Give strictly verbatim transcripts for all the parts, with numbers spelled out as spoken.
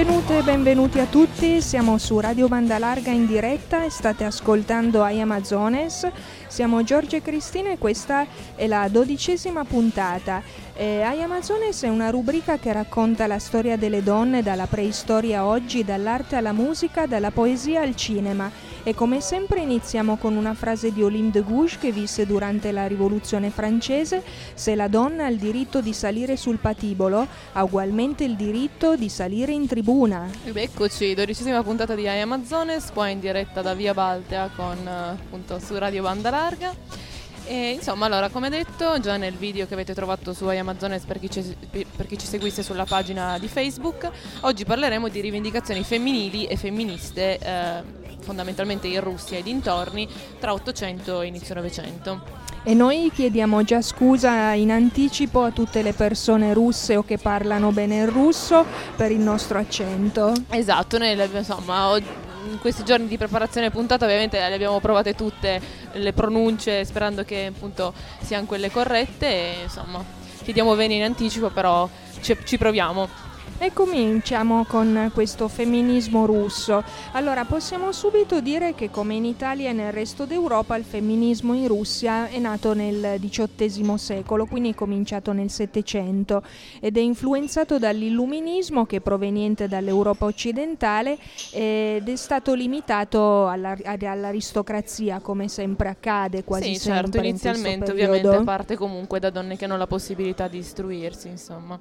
Benvenute e benvenuti a tutti, siamo su Radio Banda Larga in diretta e state ascoltando Ai Amazones. Siamo Giorgia e Cristina e questa è la dodicesima puntata. Eh, Ai Amazones è una rubrica che racconta la storia delle donne dalla preistoria a oggi, dall'arte alla musica, dalla poesia al cinema. E come sempre iniziamo con una frase di Olympe de Gouges che visse durante la Rivoluzione francese: se la donna ha il diritto di salire sul patibolo, ha ugualmente il diritto di salire in tribuna. Ed eccoci, dodicesima puntata di Ai Amazones, qua in diretta da Via Baltea con appunto su Radio Banda Larga. E insomma, allora, come detto già nel video che avete trovato su Ai Amazones per chi, ci, per chi ci seguisse sulla pagina di Facebook, oggi parleremo di rivendicazioni femminili e femministe eh, fondamentalmente in Russia e dintorni tra Ottocento e inizio Novecento. E noi chiediamo già scusa in anticipo a tutte le persone russe o che parlano bene il russo per il nostro accento. Esatto, noi insomma oggi, in questi giorni di preparazione puntata ovviamente le abbiamo provate tutte le pronunce sperando che appunto siano quelle corrette e insomma chiediamo bene in anticipo, però ci, ci proviamo. E cominciamo con questo femminismo russo. Allora, possiamo subito dire che come in Italia e nel resto d'Europa il femminismo in Russia è nato nel diciottesimo secolo, quindi è cominciato nel Settecento ed è influenzato dall'illuminismo che è proveniente dall'Europa occidentale ed è stato limitato alla, all'aristocrazia, come sempre accade quasi sì, sempre certo, in questo inizialmente periodo. Ovviamente parte comunque da donne che hanno la possibilità di istruirsi, insomma.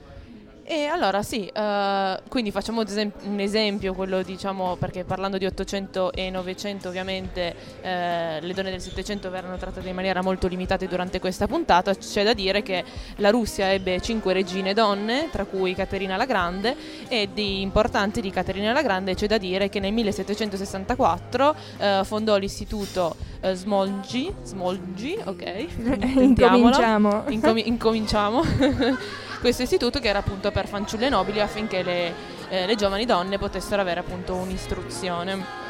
E allora sì, uh, quindi facciamo un esempio, quello diciamo, perché parlando di Ottocento e Novecento ovviamente eh, le donne del Settecento verranno trattate in maniera molto limitata durante questa puntata. C'è da dire che la Russia ebbe cinque regine donne, tra cui Caterina la Grande, e di importante di Caterina la Grande c'è da dire che nel millesettecentosessantaquattro eh, fondò l'istituto eh, Smolgi, Smolgi, ok, incominciamo. Incomi- incominciamo. Questo istituto che era appunto per fanciulle nobili affinché le, eh, le giovani donne potessero avere appunto un'istruzione.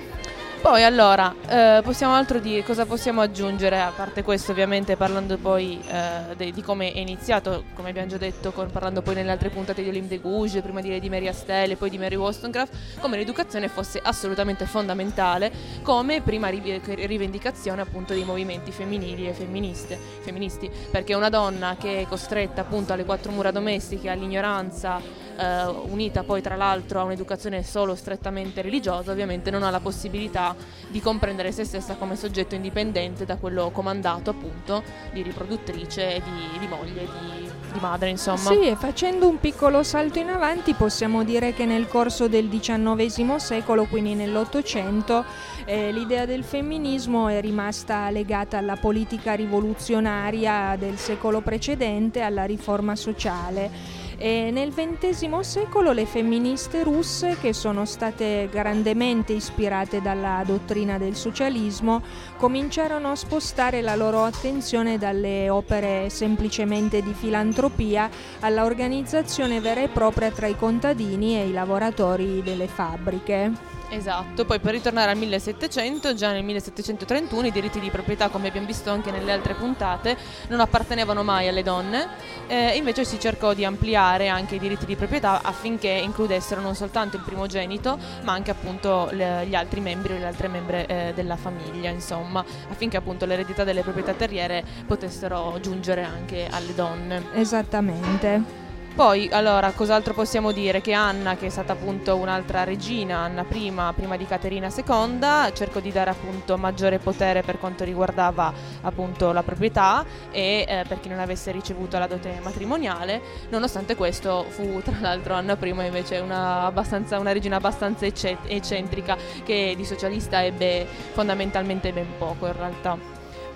Poi allora, eh, possiamo altro dire, cosa possiamo aggiungere a parte questo, ovviamente parlando poi eh, de, di come è iniziato, come abbiamo già detto, con, parlando poi nelle altre puntate di Olympe de Gouges, prima di Lady Mary Astell e poi di Mary Wollstonecraft, come l'educazione fosse assolutamente fondamentale come prima riv- rivendicazione appunto dei movimenti femminili e femministe, femministi, perché una donna che è costretta appunto alle quattro mura domestiche, all'ignoranza, Uh, unita poi tra l'altro a un'educazione solo strettamente religiosa, ovviamente non ha la possibilità di comprendere se stessa come soggetto indipendente da quello comandato appunto di riproduttrice, di, di moglie, di, di madre, insomma. Sì, e facendo un piccolo salto in avanti possiamo dire che nel corso del diciannovesimo secolo, quindi nell'Ottocento, eh, l'idea del femminismo è rimasta legata alla politica rivoluzionaria del secolo precedente, alla riforma sociale. E nel ventesimo secolo le femministe russe, che sono state grandemente ispirate dalla dottrina del socialismo, cominciarono a spostare la loro attenzione dalle opere semplicemente di filantropia alla organizzazione vera e propria tra i contadini e i lavoratori delle fabbriche. Esatto, poi per ritornare al millesettecento, già nel millesettecentotrentuno i diritti di proprietà, come abbiamo visto anche nelle altre puntate, non appartenevano mai alle donne, eh, invece si cercò di ampliare anche i diritti di proprietà affinché includessero non soltanto il primogenito, ma anche appunto le, gli altri membri o le altre membre eh, della famiglia, insomma, affinché appunto l'eredità delle proprietà terriere potessero giungere anche alle donne. Esattamente. Poi, allora, cos'altro possiamo dire? Che Anna, che è stata appunto un'altra regina, Anna prima, prima di Caterina seconda, cercò di dare appunto maggiore potere per quanto riguardava appunto la proprietà e eh, per chi non avesse ricevuto la dote matrimoniale. Nonostante questo fu tra l'altro Anna prima invece una, abbastanza, una regina abbastanza eccentrica, che di socialista ebbe fondamentalmente ben poco in realtà.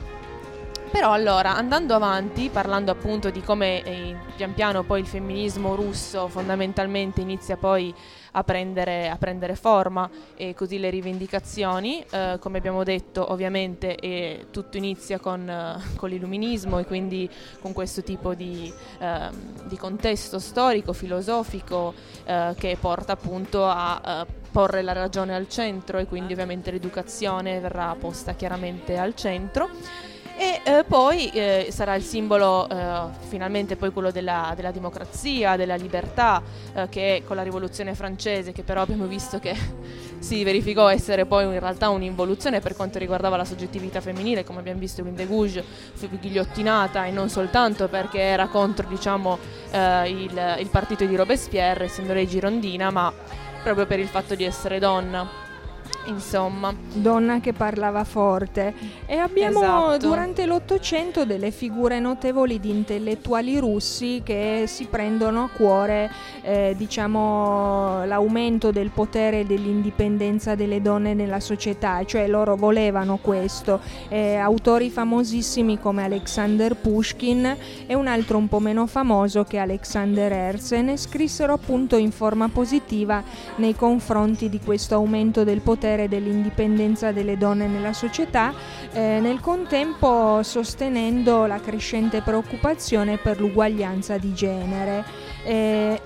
Però allora, andando avanti, parlando appunto di come eh, pian piano poi il femminismo russo fondamentalmente inizia poi a prendere, a prendere forma e così le rivendicazioni, eh, come abbiamo detto ovviamente eh, tutto inizia con, eh, con l'illuminismo e quindi con questo tipo di, eh, di contesto storico, filosofico eh, che porta appunto a eh, porre la ragione al centro e quindi ovviamente l'educazione verrà posta chiaramente al centro. E e eh, poi eh, sarà il simbolo eh, finalmente poi quello della, della democrazia, della libertà, eh, che con la rivoluzione francese, che però abbiamo visto che si verificò essere poi in realtà un'involuzione per quanto riguardava la soggettività femminile, come abbiamo visto Lune de Gouges fu ghigliottinata, e non soltanto perché era contro, diciamo, eh, il, il partito di Robespierre, essendo lei girondina, ma proprio per il fatto di essere donna. Insomma, donna che parlava forte. E abbiamo esatto. durante l'Ottocento delle figure notevoli di intellettuali russi che si prendono a cuore eh, diciamo l'aumento del potere e dell'indipendenza delle donne nella società, cioè loro volevano questo. Eh, autori famosissimi come Alexander Pushkin e un altro un po' meno famoso che Alexander Herzen scrissero appunto in forma positiva nei confronti di questo aumento del potere e dell'indipendenza delle donne nella società, eh, nel contempo sostenendo la crescente preoccupazione per l'uguaglianza di genere. Eh,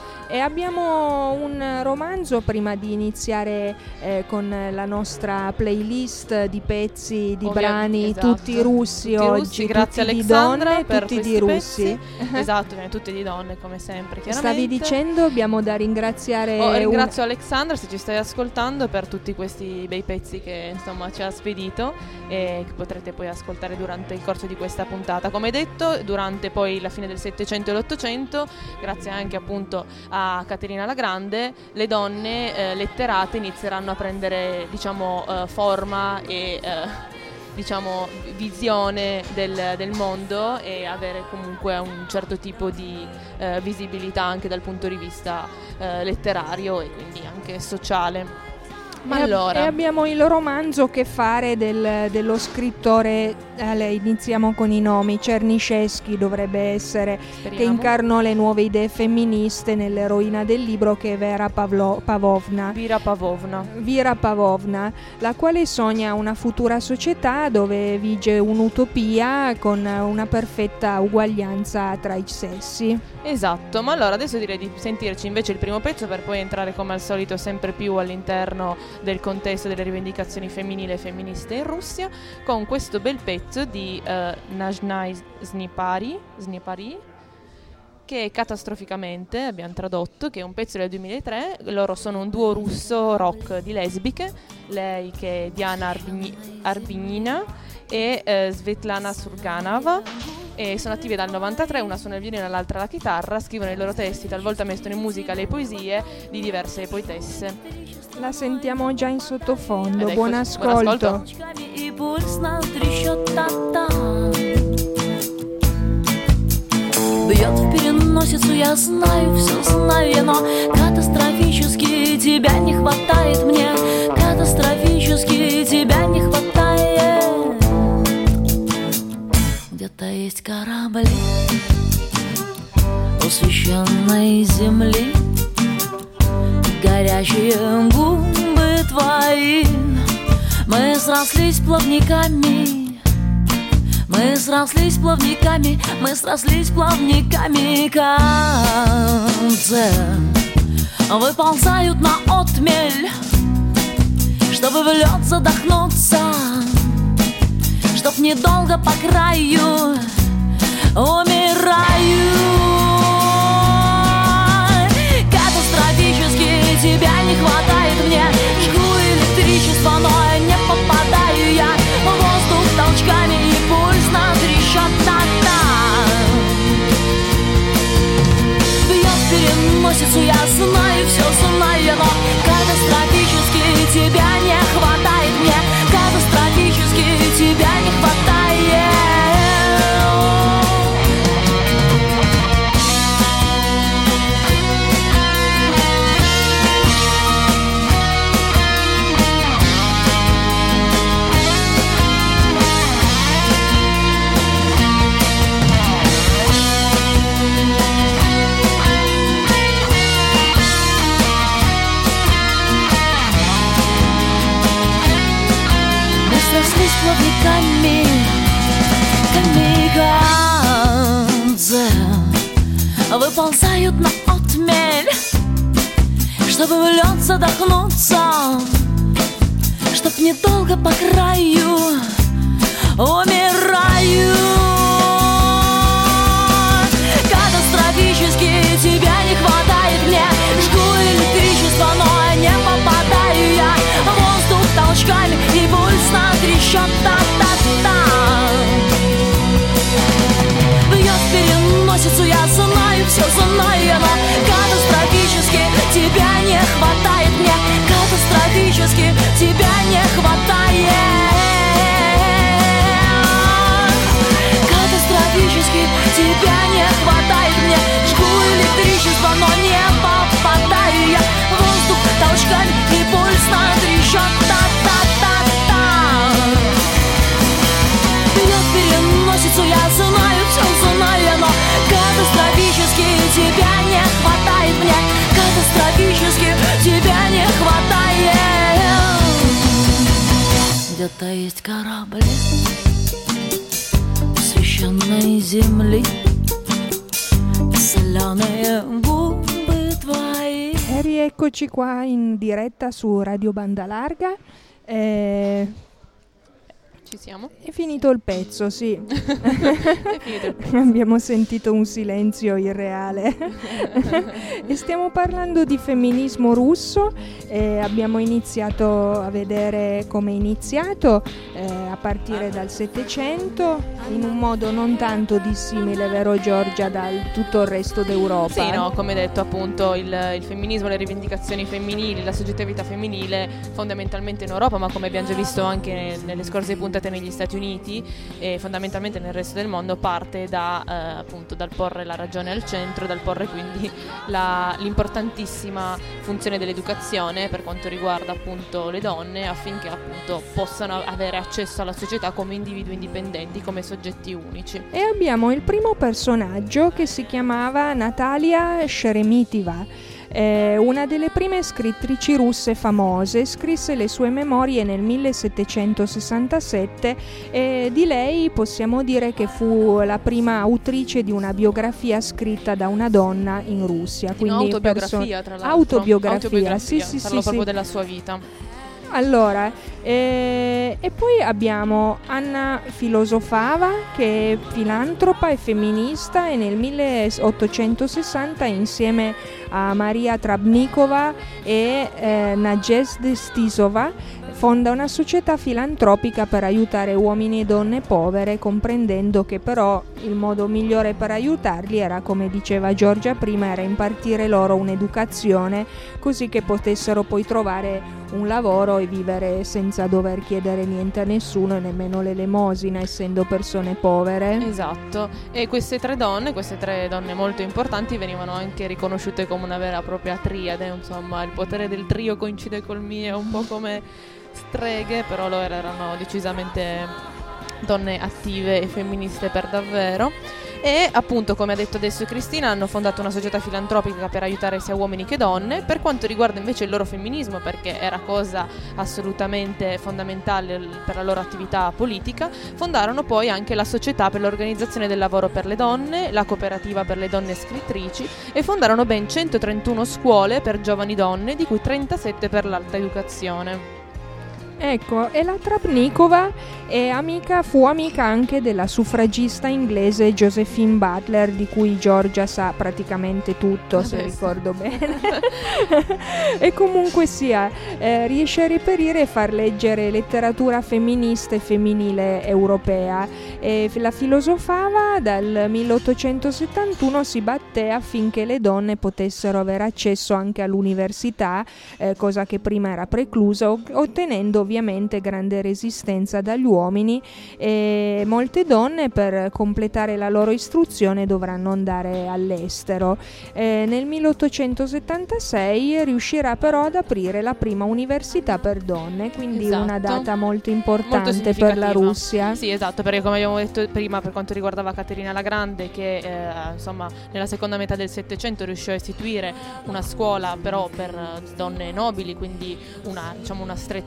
E abbiamo un romanzo prima di iniziare eh, con la nostra playlist di pezzi, di Ovvio, brani, esatto. tutti russi tutti oggi, russi, grazie tutti Alexandra di donne, per tutti di questi russi. pezzi. Esatto, tutti di donne come sempre, chiaramente. Stavi dicendo, abbiamo da ringraziare. Oh, ringrazio un... Alexandra, se ci stai ascoltando, per tutti questi bei pezzi che insomma ci ha spedito e che potrete poi ascoltare durante il corso di questa puntata. Come detto, durante poi la fine del Settecento e l'Ottocento, grazie anche appunto a Caterina la Grande, le donne eh, letterate inizieranno a prendere, diciamo, eh, forma e eh, diciamo visione del, del mondo, e avere comunque un certo tipo di eh, visibilità anche dal punto di vista eh, letterario e quindi anche sociale. Ma e, allora. e abbiamo il romanzo Che fare del, dello scrittore, eh, iniziamo con i nomi. Czernyszewski dovrebbe essere, Speriamo. che incarnò le nuove idee femministe nell'eroina del libro, che è Vera Pavlo, Pavlovna. Vira Pavlovna. Vira Pavlovna, la quale sogna una futura società dove vige un'utopia con una perfetta uguaglianza tra i sessi. Esatto, ma allora adesso direi di sentirci invece il primo pezzo, per poi entrare come al solito sempre più all'interno del contesto delle rivendicazioni femminili e femministe in Russia, con questo bel pezzo di uh, Najnai Snipari, Snipari, che è Catastroficamente, abbiamo tradotto, che è un pezzo del duemilatré. Loro sono un duo russo rock di lesbiche, lei che è Diana Arbigni- Arbinina e eh, Svetlana Surganova, e sono attive dal novantatré, una suona il violino e l'altra la chitarra, scrivono i loro testi, talvolta mettono in musica le poesie di diverse poetesse. La sentiamo già in sottofondo, Ed buon ecco, ascolto. Buon ascolto. Бьет в переносицу, я знаю, все знаю я, но катастрофически тебя не хватает мне, катастрофически тебя не хватает. Где-то есть корабли у священной земли, горячие губы твои, мы срослись плавниками. Мы срослись плавниками, мы срослись плавниками, концы выползают на отмель, чтобы в лед задохнуться, чтоб недолго по краю умираю. Катастрофически тебя не хватает мне, жгу электричество, но не попадаю я в воздух толчками, и пульс натрещет та-та. Бьет в переносицу, я знаю, все знаю я, но катастрофически тебя не хватает мне, катастрофически тебя не хватает. Срослись плавниками, камикадзе выползают на отмель, чтобы в лед задохнуться, чтоб недолго по краю умираю. Катастрофически тебя не хватает мне. Жгу электричество, но не попадаю я. Воздух толчками и пульсно трещит. Та-та-та. Бьет в переносицу, я знаю, все знаю, но катастрофически тебя не хватает мне. Катастрофически тебя не хватает. Катастрофически тебя не хватает мне. Жгу электричество, но не попадаю я. Воздух толчками и пульсно трещит. Та-та-та-та. Бьет в переносицу, я знаю, все знаю, но катастрофически тебя не хватает мне. Катастрофически тебя не хватает. Где-то есть корабли священной земли, соленые губы твои. E rieccoci qua in diretta su Radio Banda Larga. Eh, Ci siamo? È finito il pezzo, sì. È finito il pezzo. Abbiamo sentito un silenzio irreale. E stiamo parlando di femminismo russo. Eh, abbiamo iniziato a vedere come è iniziato eh, a partire dal Settecento, in un modo non tanto dissimile, vero Giorgia, dal tutto il resto d'Europa. Sì, no, come detto appunto il, il femminismo, le rivendicazioni femminili, la soggettività femminile fondamentalmente in Europa, ma come abbiamo già visto anche nelle scorse puntate negli Stati Uniti e fondamentalmente nel resto del mondo, parte da eh, appunto dal porre la ragione al centro, dal porre quindi la, l'importantissima funzione dell'educazione per quanto riguarda appunto le donne, affinché appunto possano avere accesso alla società come individui indipendenti, come soggetti unici. E abbiamo il primo personaggio che si chiamava Natalia Sheremeteva. Eh, una delle prime scrittrici russe famose, scrisse le sue memorie nel millesettecentosessantasette e di lei possiamo dire che fu la prima autrice di una biografia scritta da una donna in Russia. Quindi autobiografia, perso- tra l'altro. Autobiografia, autobiografia. sì, sì, Parlo sì, proprio sì. della sua vita. Allora, eh, e poi abbiamo Anna Filosofava, che è filantropa e femminista, e nel milleottocentosessanta insieme a Maria Trabnikova e eh, Nadezhda Stisova fonda una società filantropica per aiutare uomini e donne povere, comprendendo che però il modo migliore per aiutarli era, come diceva Giorgia prima, era impartire loro un'educazione così che potessero poi trovare un lavoro e vivere senza dover chiedere niente a nessuno e nemmeno l'elemosina, essendo persone povere. Esatto, e queste tre donne, queste tre donne molto importanti, venivano anche riconosciute come una vera e propria triade, insomma il potere del trio coincide col mio, un po' come streghe, però loro erano decisamente donne attive e femministe per davvero. E appunto, come ha detto adesso Cristina, hanno fondato una società filantropica per aiutare sia uomini che donne. Per quanto riguarda invece il loro femminismo, perché era cosa assolutamente fondamentale per la loro attività politica, fondarono poi anche la società per l'organizzazione del lavoro per le donne, la cooperativa per le donne scrittrici, e fondarono ben centotrentuno scuole per giovani donne, di cui trentasette per l'alta educazione. Ecco, e la Trabnikova è amica, fu amica anche della suffragista inglese Josephine Butler, di cui Giorgia sa praticamente tutto, Adesso. se ricordo bene. E comunque sia, eh, riesce a reperire e far leggere letteratura femminista e femminile europea. E la filosofava dal milleottocentosettantuno si batté affinché le donne potessero avere accesso anche all'università, eh, cosa che prima era preclusa, ottenendo ovviamente grande resistenza dagli uomini, e molte donne per completare la loro istruzione dovranno andare all'estero. Eh, nel milleottocentosettantasei riuscirà però ad aprire la prima università per donne, quindi Esatto. una data molto importante Molto per la significativa. Russia. Sì, esatto, perché come abbiamo detto prima per quanto riguardava Caterina la Grande, che eh, insomma nella seconda metà del Settecento riuscì a istituire una scuola però per donne nobili, quindi una, diciamo, una stretta cerchia.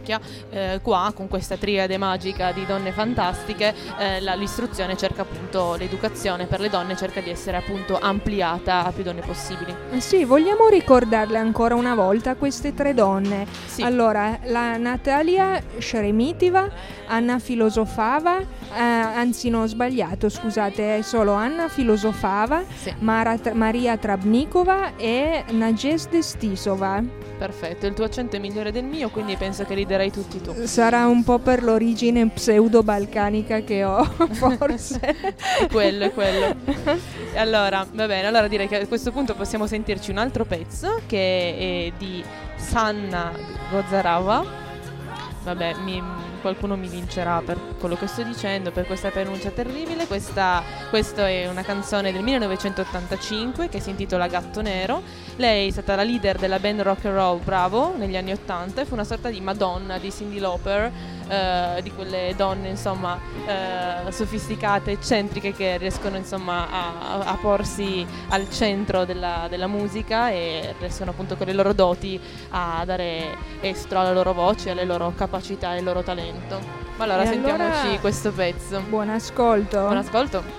parrocchia. Eh, qua con questa triade magica di donne fantastiche, eh, la, l'istruzione cerca appunto, l'educazione per le donne cerca di essere appunto ampliata a più donne possibili. Sì, vogliamo ricordarle ancora una volta queste tre donne. Sì. Allora, la Natalia Shremitova, Anna Filosofava, eh, anzi no, ho sbagliato, scusate, è solo Anna Filosofava, Sì. Mara, Maria Trabnikova e Nadezhda Stisova. Perfetto, il tuo accento è migliore del mio, quindi penso che riderai tutti tu. Sarà un po' per l'origine pseudo-balcanica che ho, forse. È quello, è quello. Allora, va bene, allora direi che a questo punto possiamo sentirci un altro pezzo che è di Sanna Gozarava. Vabbè, mi, qualcuno mi vincerà per quello che sto dicendo, per questa pronuncia terribile. Questa, questa è una canzone del millenovecentottantacinque che si intitola Gatto Nero. Lei è stata la leader della band rock and roll Bravo negli anni ottanta e fu una sorta di Madonna di Cyndi Lauper, eh, di quelle donne insomma eh, sofisticate, eccentriche, che riescono insomma a, a porsi al centro della, della musica e riescono appunto con le loro doti a dare estro alla loro voce, alle loro capacità e al loro talento. Ma allora E sentiamoci allora, questo pezzo. Buon ascolto. Buon ascolto.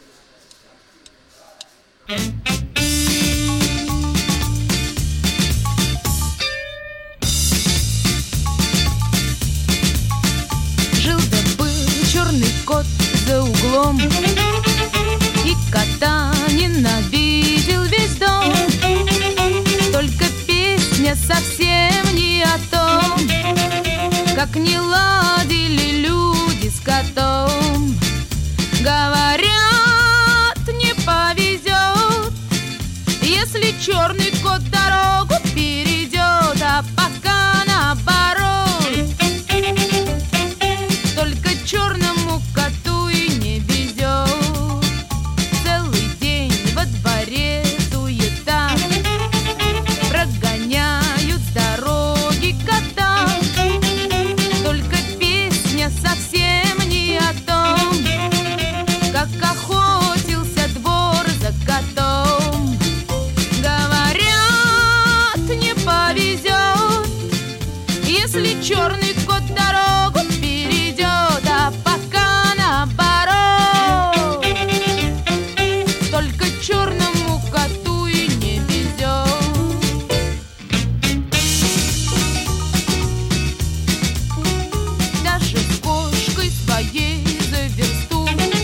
Жил-да-был черный кот за углом, и кота ненавидел весь дом. Только песня совсем не о том, как не ладили люди с котом. Говорят, не повезет, если черный кот дорогу перейдет, а пока наоборот. Только черному коту и не везет. Целый день во дворе суета, прогоняют с дороги кота. Только песня совсем не о том, как охотился двор за котом. Говорят, не повезет, если черный кот дорогу перейдет, а пока наоборот. Только черному коту и не везет. Даже с кошкой своей за версту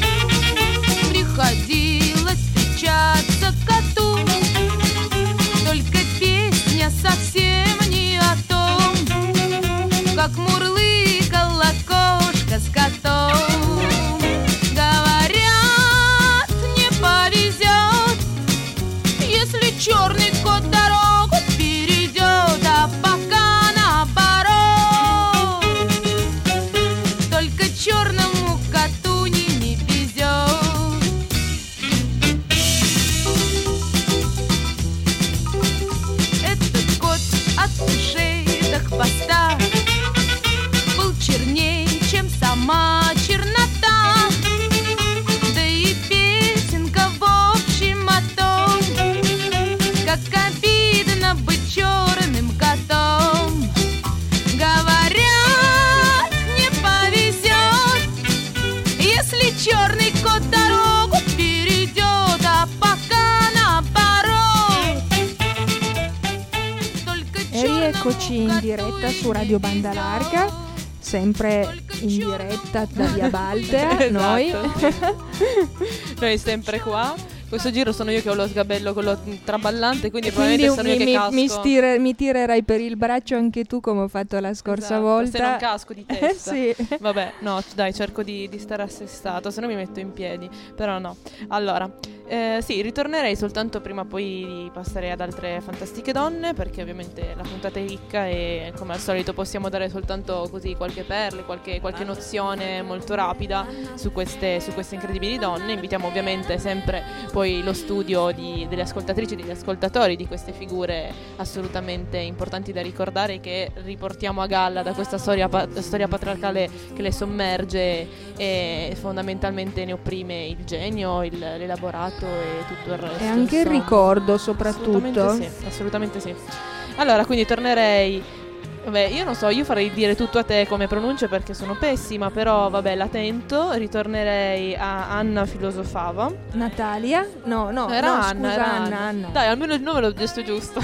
приходилось встречаться коту. Только песня совсем не о том, как мурлыкала кошка с котом. Говорят, не повезет, если черный кот дорогу перейдет, а пока наоборот. Только черному коту не, не везет. Этот кот от ушей до хвоста был черней, чем сама чернота. Да и песенка в общем о том, как обидно быть черным котом. Говорят, не повезет, если черный кот дорогу перейдет, а пока наоборот. Только E rieccoci in diretta su Radio Banda Larga, sempre in diretta da Via Baltea, Esatto, noi. sì. Noi sempre qua. Questo giro sono io che ho lo sgabello, quello traballante, quindi, Quindi probabilmente sono io mi, che mi, casco. mi, stire- mi tirerai per il braccio anche tu come ho fatto la scorsa Esatto, volta. se non casco di testa. Eh, sì. Vabbè, no, dai, cerco di, di stare assestato, se no mi metto in piedi. Però no. Allora, eh, sì, ritornerei soltanto prima poi di passare ad altre fantastiche donne, perché ovviamente la puntata è ricca e come al solito possiamo dare soltanto così qualche perle, qualche, qualche nozione molto rapida su queste, su queste incredibili donne. Invitiamo ovviamente sempre poi lo studio di, delle ascoltatrici e degli ascoltatori di queste figure assolutamente importanti da ricordare, che riportiamo a galla da questa storia, pa- storia patriarcale che le sommerge e fondamentalmente ne opprime il genio, il, l'elaborato e tutto il resto. E anche il insomma. ricordo soprattutto. Assolutamente sì, assolutamente sì. Allora, quindi tornerei Vabbè, io non so, io farei dire tutto a te come pronunce perché sono pessima, però vabbè, la tento. Ritornerei a Anna filosofava. Natalia? No, no, era no, Anna, scusa, era Anna, Anna. Anna. Dai, almeno il nome l'ho detto giusto.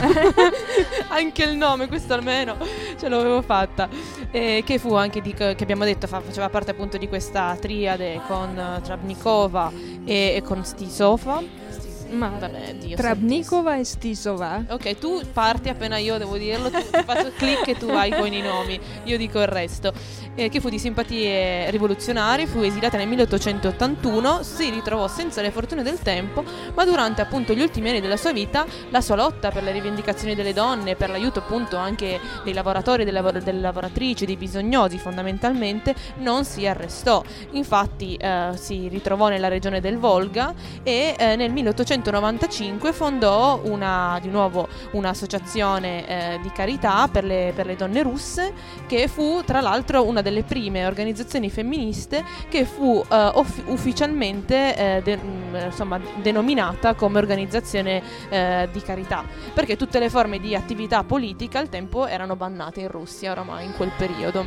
Anche il nome, questo almeno ce l'avevo fatta. Eh, che fu anche di, che abbiamo detto fa, faceva parte appunto di questa triade con uh, Trabnikova e, e con Stisova. Ma Vabbè, Dio Trabnikova e Stisova. Ok, tu parti appena io devo dirlo, tu faccio click e tu vai con i nomi, io dico il resto. Eh, che fu di simpatie rivoluzionarie, fu esilata nel milleottocentottantuno, si ritrovò senza le fortune del tempo, ma durante appunto gli ultimi anni della sua vita la sua lotta per le rivendicazioni delle donne, per l'aiuto appunto anche dei lavoratori, delle, lav- delle lavoratrici, dei bisognosi fondamentalmente, non si arrestò. Infatti eh, si ritrovò nella regione del Volga e eh, nel milleottocentonovantacinque fondò una, di nuovo un'associazione eh, di carità per le, per le donne russe, che fu tra l'altro una delle prime organizzazioni femministe che fu eh, off- ufficialmente eh, de- insomma, denominata come organizzazione eh, di carità, perché tutte le forme di attività politica al tempo erano bannate in Russia oramai in quel periodo.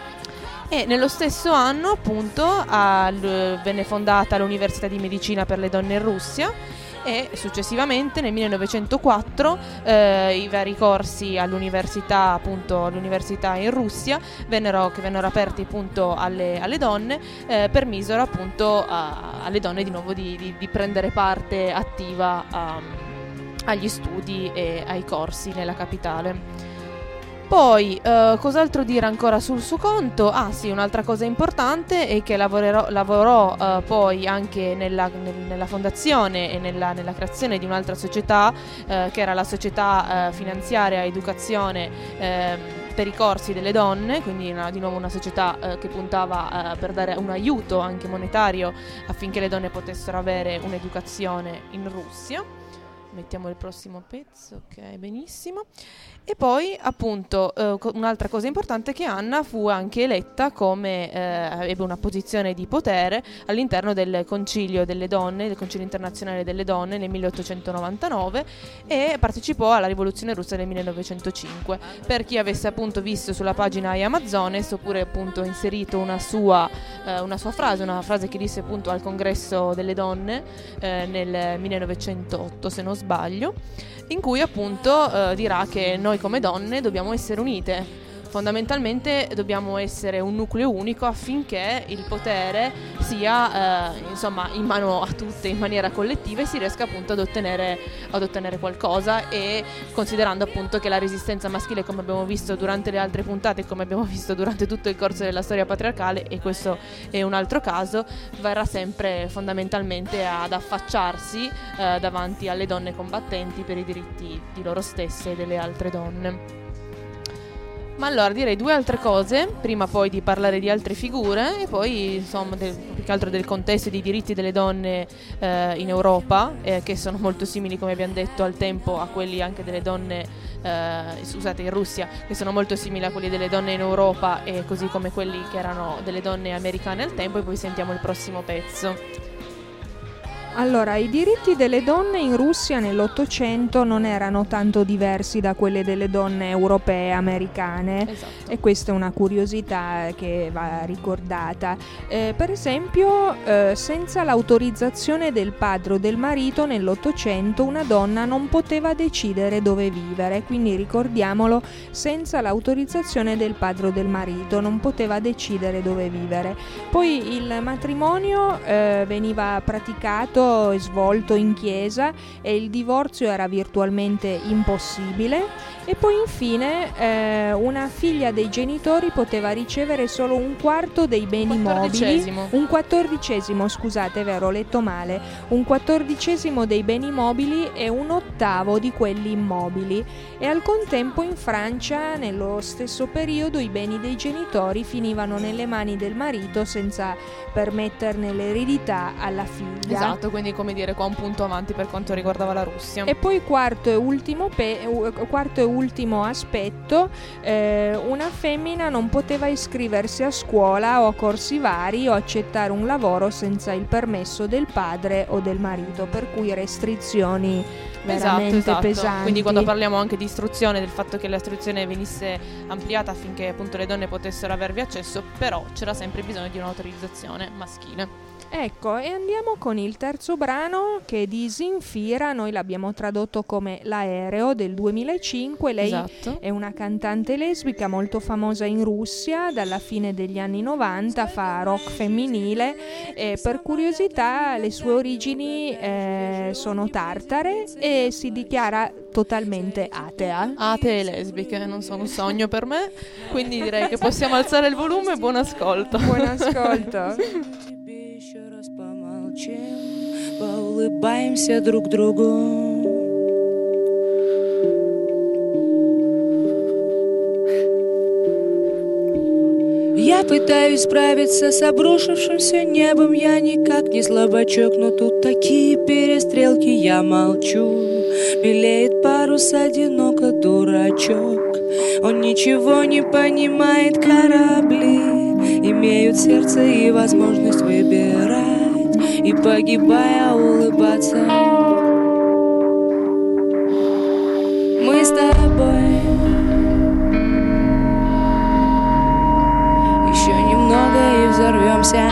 E nello stesso anno appunto al, venne fondata l'Università di Medicina per le donne in Russia e successivamente nel millenovecentoquattro eh, i vari corsi all'università appunto all'università in Russia vennero, che vennero aperti appunto alle, alle donne eh, permisero appunto a, alle donne di nuovo di, di, di prendere parte attiva a, agli studi e ai corsi nella capitale. Poi, eh, cos'altro dire ancora sul suo conto? Ah sì, un'altra cosa importante è che lavorerò, lavorò eh, poi anche nella, nel, nella fondazione e nella, nella creazione di un'altra società, eh, che era la società eh, finanziaria educazione eh, per i corsi delle donne, quindi una, di nuovo una società eh, che puntava eh, per dare un aiuto anche monetario affinché le donne potessero avere un'educazione in Russia. Mettiamo il prossimo pezzo, ok, benissimo. E poi appunto eh, un'altra cosa importante è che Anna fu anche eletta come eh, ebbe una posizione di potere all'interno del Concilio delle Donne, del Concilio Internazionale delle Donne nel milleottocentonovantanove e partecipò alla Rivoluzione Russa nel millenovecentocinque. Per chi avesse appunto visto sulla pagina iAmazones oppure appunto inserito una sua, eh, una sua frase, una frase che disse appunto al Congresso delle Donne eh, nel millenovecentotto se non sbaglio, in cui appunto eh, dirà che noi come donne dobbiamo essere unite. Fondamentalmente dobbiamo essere un nucleo unico affinché il potere sia eh, insomma in mano a tutte in maniera collettiva e si riesca appunto ad ottenere, ad ottenere qualcosa, e considerando appunto che la resistenza maschile, come abbiamo visto durante le altre puntate, come abbiamo visto durante tutto il corso della storia patriarcale, e questo è un altro caso, verrà sempre fondamentalmente ad affacciarsi eh, davanti alle donne combattenti per i diritti di loro stesse e delle altre donne. Ma allora direi due altre cose, prima poi di parlare di altre figure e poi insomma del, più che altro del contesto e dei diritti delle donne eh, in Europa, eh, che sono molto simili, come abbiamo detto, al tempo a quelli anche delle donne, eh, scusate, in Russia, che sono molto simili a quelli delle donne in Europa, e così come quelli che erano delle donne americane al tempo. E poi sentiamo il prossimo pezzo. Allora, i diritti delle donne in Russia nell'Ottocento non erano tanto diversi da quelli delle donne europee, americane, Esatto. E questa è una curiosità che va ricordata. Eh, per esempio, eh, senza l'autorizzazione del padre o del marito nell'Ottocento una donna non poteva decidere dove vivere, quindi ricordiamolo, senza l'autorizzazione del padre o del marito non poteva decidere dove vivere. Poi il matrimonio eh, veniva praticato e svolto in chiesa e il divorzio era virtualmente impossibile. E poi infine eh, una figlia dei genitori poteva ricevere solo un quarto dei beni mobili, un quattordicesimo, scusate, è vero, ho letto male, un quattordicesimo dei beni mobili e un ottavo di quelli immobili. E al contempo in Francia nello stesso periodo i beni dei genitori finivano nelle mani del marito senza permetterne l'eredità alla figlia. Esatto, quindi come dire qua un punto avanti per quanto riguardava la Russia. E poi quarto e ultimo, pe- quarto e ultimo aspetto, eh, una femmina non poteva iscriversi a scuola o a corsi vari o accettare un lavoro senza il permesso del padre o del marito, per cui restrizioni veramente esatto, esatto. pesanti. Quindi quando parliamo anche di istruzione, del fatto che l'istruzione venisse ampliata affinché appunto le donne potessero avervi accesso, però c'era sempre bisogno di un'autorizzazione maschile. Ecco, e andiamo con il terzo brano, che è di Zinfira. Noi l'abbiamo tradotto come L'aereo, del duemilacinque. Lei esatto. è una cantante lesbica molto famosa in Russia dalla fine degli anni novanta, fa rock femminile e per curiosità le sue origini eh, sono tartare e si dichiara totalmente atea. Atee e lesbiche non sono un sogno per me, quindi direi che possiamo alzare il volume. Buon ascolto. Buon ascolto. Еще раз помолчим, поулыбаемся друг другу. Я пытаюсь справиться с обрушившимся небом. Я никак не слабачок, но тут такие перестрелки. Я молчу, белеет парус одиноко, дурачок. Он ничего не понимает, корабли имеют сердце и возможность выбирать, и погибая улыбаться. Мы с тобой еще немного и взорвемся.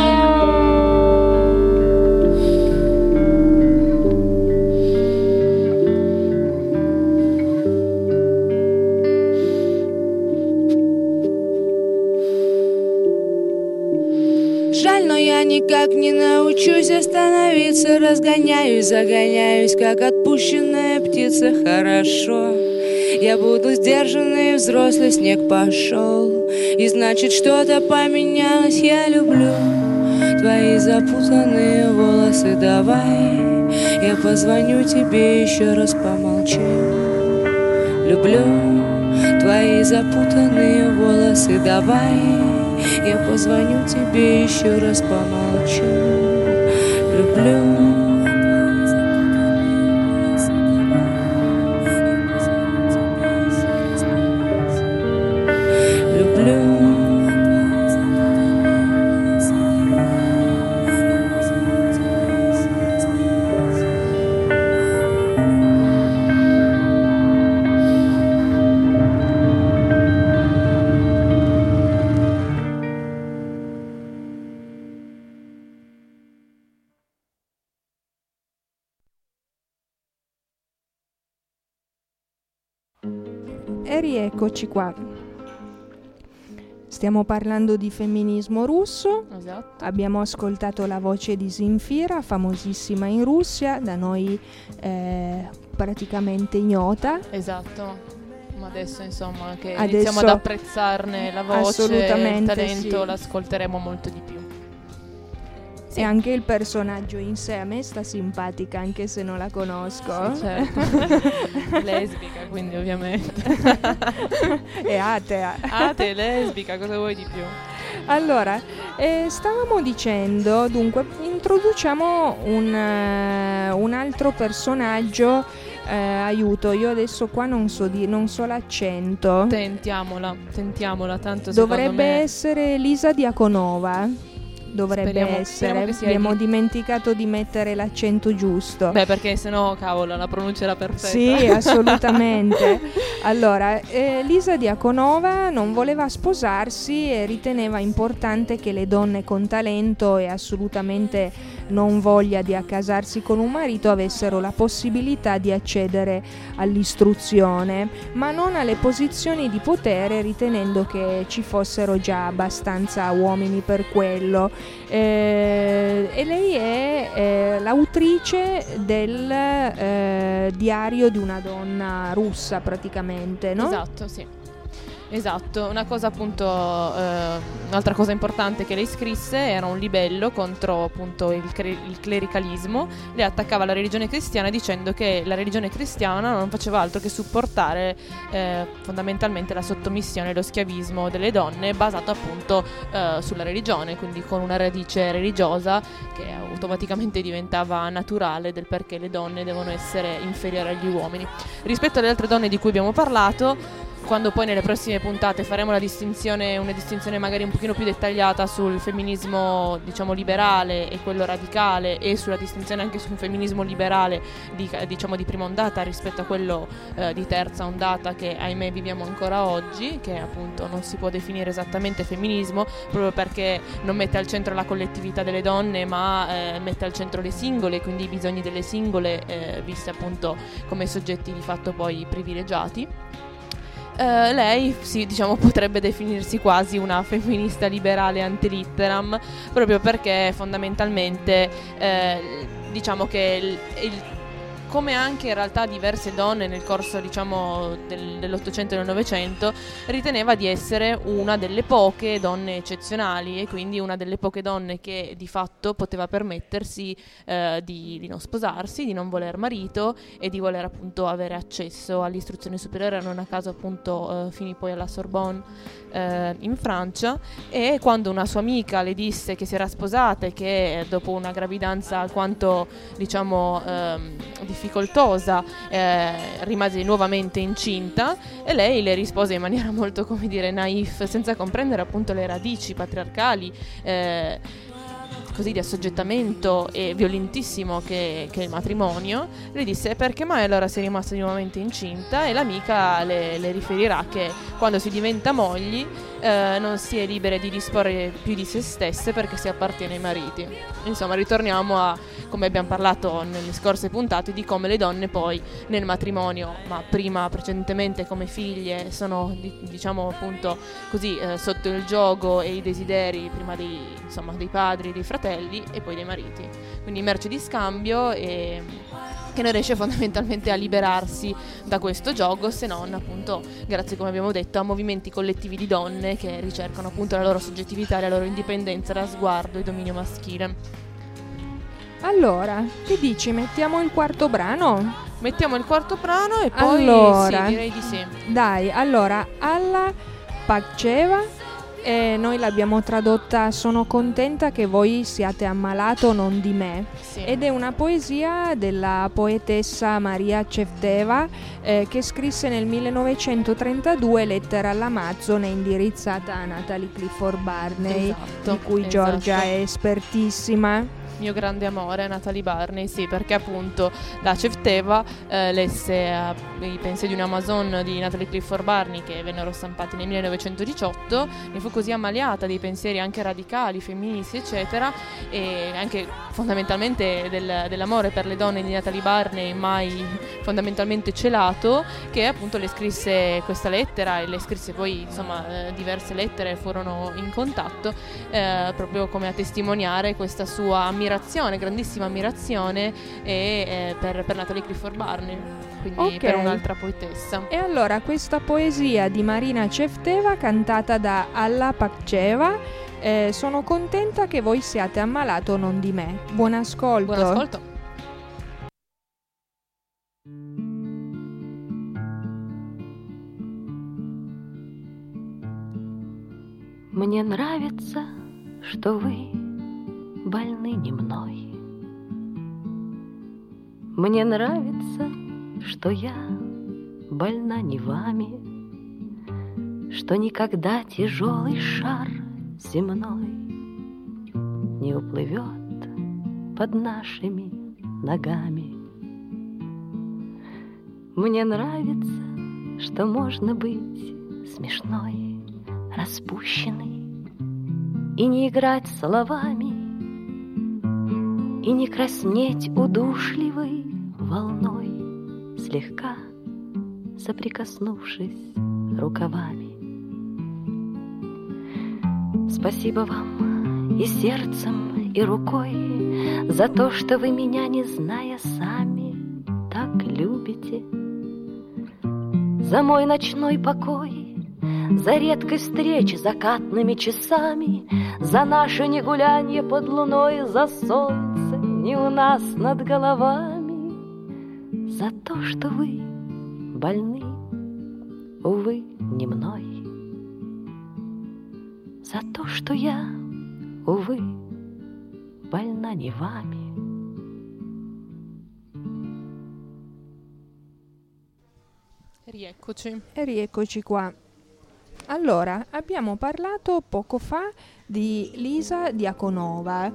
Жаль, но я никак не научусь остановиться. Разгоняюсь, загоняюсь, как отпущенная птица. Хорошо, я буду сдержанный, взрослый, снег пошел, и значит что-то поменялось. Я люблю твои запутанные волосы. Давай я позвоню тебе, еще раз помолчим. Люблю твои запутанные волосы. Давай я позвоню тебе, еще раз помолчу. Люблю. E rieccoci qua. Stiamo parlando di femminismo russo. Esatto. Abbiamo ascoltato la voce di Zinfira, famosissima in Russia, da noi eh, praticamente ignota. Esatto. Ma adesso insomma che Adesso, iniziamo ad apprezzarne la voce, il talento, sì. L'ascolteremo molto di più. Sì. E anche il personaggio in sé a me sta simpatica, anche se non la conosco. Sì, certo. Lesbica, quindi ovviamente. È atea. Atea, lesbica, cosa vuoi di più? Allora, eh, stavamo dicendo, dunque, introduciamo un, uh, un altro personaggio. Eh, aiuto, io adesso qua non so, di, non so l'accento. Tentiamola, tentiamola, tanto dovrebbe secondo me... essere Lisa Diakonova. Dovrebbe speriamo, essere, speriamo che sia abbiamo di... dimenticato di mettere l'accento giusto. Beh, perché sennò, cavolo, la pronuncia era perfetta. Sì, assolutamente. Allora, eh, Lisa Diakonova non voleva sposarsi e riteneva importante che le donne con talento e assolutamente non voglia di accasarsi con un marito avessero la possibilità di accedere all'istruzione, ma non alle posizioni di potere, ritenendo che ci fossero già abbastanza uomini per quello. Eh, e lei è eh, l'autrice del eh, diario di una donna russa, praticamente, no? Esatto, sì. Esatto, una cosa appunto, eh, un'altra cosa importante che lei scrisse era un libello contro appunto il, cre- il clericalismo. Lei attaccava la religione cristiana dicendo che la religione cristiana non faceva altro che supportare eh, fondamentalmente la sottomissione e lo schiavismo delle donne basato appunto eh, sulla religione, quindi con una radice religiosa che automaticamente diventava naturale del perché le donne devono essere inferiori agli uomini. Rispetto alle altre donne di cui abbiamo parlato, quando poi nelle prossime puntate faremo la distinzione, una distinzione magari un pochino più dettagliata sul femminismo diciamo liberale e quello radicale, e sulla distinzione anche sul femminismo liberale di, diciamo di prima ondata rispetto a quello eh, di terza ondata che ahimè viviamo ancora oggi, che appunto non si può definire esattamente femminismo proprio perché non mette al centro la collettività delle donne, ma eh, mette al centro le singole, quindi i bisogni delle singole eh, viste appunto come soggetti di fatto poi privilegiati. Uh, lei sì, diciamo, potrebbe definirsi quasi una femminista liberale ante litteram, proprio perché fondamentalmente eh, diciamo che il, il come anche in realtà diverse donne nel corso diciamo del, dell'Ottocento e del Novecento, riteneva di essere una delle poche donne eccezionali, e quindi una delle poche donne che di fatto poteva permettersi eh, di, di non sposarsi, di non voler marito e di voler appunto avere accesso all'istruzione superiore. Non a caso appunto eh, finì poi alla Sorbonne eh, in Francia, e quando una sua amica le disse che si era sposata e che dopo una gravidanza alquanto diciamo ehm, difficoltosa eh, rimase nuovamente incinta, e lei le rispose in maniera molto, come dire, naif, senza comprendere appunto le radici patriarcali eh, così di assoggettamento e violentissimo che, che è il matrimonio. Le disse: perché mai allora sei rimasta nuovamente incinta? E l'amica le, le riferirà che quando si diventa mogli eh, non si è libere di disporre più di se stesse perché si appartiene ai mariti. Insomma, ritorniamo a come abbiamo parlato nelle scorse puntate di come le donne poi nel matrimonio, ma prima precedentemente come figlie, sono diciamo appunto così eh, sotto il giogo e i desideri prima dei, insomma, dei padri, dei fratelli e poi dei mariti, quindi merce di scambio, e che non riesce fondamentalmente a liberarsi da questo gioco, se non appunto grazie, come abbiamo detto, a movimenti collettivi di donne che ricercano appunto la loro soggettività, la loro indipendenza da sguardo e dominio maschile. Allora, che dici? Mettiamo il quarto brano? Mettiamo il quarto brano e poi allora, sì, direi di sì. Dai, allora, Alla Pakcheva, e noi l'abbiamo tradotta "sono contenta che voi siate ammalato, non di me", sì. Ed è una poesia della poetessa Maria Cevteva eh, che scrisse nel millenovecentotrentadue Lettera all'Amazzone, indirizzata a Natalie Clifford Barney, esatto, di cui esatto. Giorgia è espertissima. Mio grande amore, Natalie Barney, sì, perché appunto la Cevteva eh, lesse eh, i pensieri di un Amazon di Natalie Clifford Barney che vennero stampati nel millenovecentodiciotto, ne fu così ammaliata dei pensieri anche radicali, femministi eccetera, e anche fondamentalmente del, dell'amore per le donne di Natalie Barney, mai fondamentalmente celato, che appunto le scrisse questa lettera, e le scrisse poi insomma eh, diverse lettere furono in contatto eh, proprio come a testimoniare questa sua ammirazione, grandissima ammirazione e, eh, per, per Natalie Clifford Barney, quindi okay. Per un'altra poetessa. E allora questa poesia di Marina Cevteva cantata da Alla Pakcheva, eh, sono contenta che voi siate ammalato, non di me. Buon ascolto. Buon ascolto. Мне нравится, что вы больны не мной. Мне нравится, что я больна не вами, что никогда тяжелый шар земной не уплывет под нашими ногами. Мне нравится, что можно быть смешной, распущенной и не играть словами, и не краснеть удушливой волной, слегка соприкоснувшись рукавами. Спасибо вам и сердцем, и рукой за то, что вы меня, не зная сами, так любите, за мой ночной покой, За редкой встречи закатными часами, за наше негулянье под луной, за солнце не у нас над головами, за то, что вы больны, увы, не мной, за то, что я, увы, больна не vami. Rieccoci. E rieccoci qua. Allora, abbiamo parlato poco fa di Lisa Diakonova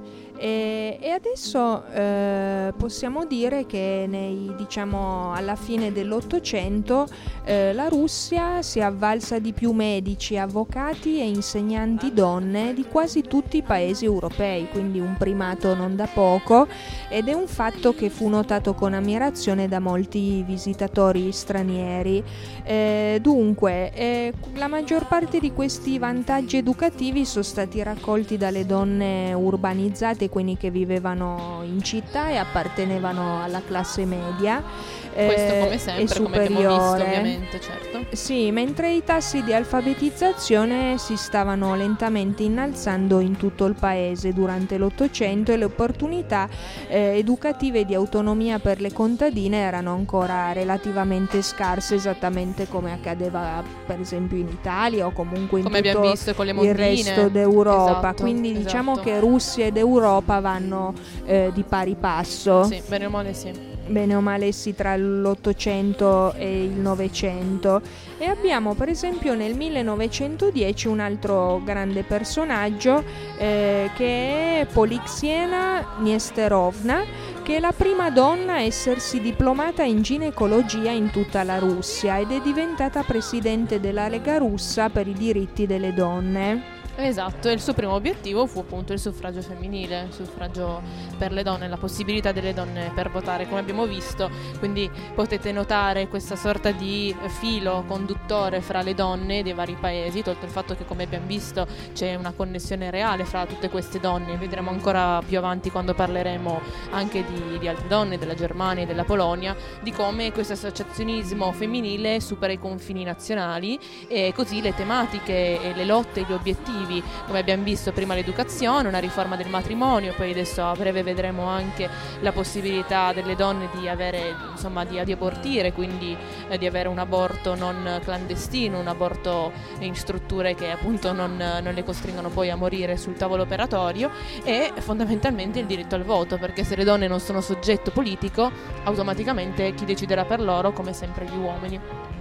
e, e adesso eh, possiamo dire che nei, diciamo, alla fine dell'Ottocento eh, la Russia si è avvalsa di più medici, avvocati e insegnanti donne di quasi tutti i paesi europei, quindi un primato non da poco, ed è un fatto che fu notato con ammirazione da molti visitatori stranieri. Eh, dunque, eh, la maggior parte di questi vantaggi educativi sono stati raccolti dalle donne urbanizzate, quindi che vivevano in città e appartenevano alla classe media. Questo eh, come sempre, e come abbiamo superiore. visto ovviamente, certo. Sì, mentre i tassi di alfabetizzazione si stavano lentamente innalzando in tutto il paese durante l'Ottocento e le opportunità eh, educative di autonomia per le contadine erano ancora relativamente scarse, esattamente come accadeva per esempio in Italia o comunque in come tutto abbiamo visto con le il mondine. resto d'Europa. Esatto, Quindi diciamo esatto. che Russia ed Europa vanno eh, di pari passo. Sì, bene o male sì. Bene o male sì, tra l'Ottocento e il Novecento. E abbiamo per esempio nel millenovecentodieci un altro grande personaggio eh, che è Polixiena Nesterovna, che è la prima donna a essersi diplomata in ginecologia in tutta la Russia ed è diventata presidente della Lega Russa per i diritti delle donne. Esatto, e il suo primo obiettivo fu appunto il suffragio femminile, il suffragio per le donne, la possibilità delle donne per votare, come abbiamo visto. Quindi potete notare questa sorta di filo conduttore fra le donne dei vari paesi, tolto il fatto che, come abbiamo visto, c'è una connessione reale fra tutte queste donne. Vedremo ancora più avanti, quando parleremo anche di, di altre donne, della Germania e della Polonia, di come questo associazionismo femminile supera i confini nazionali e così le tematiche e le lotte e gli obiettivi, come abbiamo visto prima l'educazione, una riforma del matrimonio, poi adesso a breve vedremo anche la possibilità delle donne di avere, insomma, di, di abortire, quindi eh, di avere un aborto non clandestino, un aborto in strutture che appunto non, non le costringono poi a morire sul tavolo operatorio, e fondamentalmente il diritto al voto, perché se le donne non sono soggetto politico, automaticamente chi deciderà per loro, come sempre, gli uomini.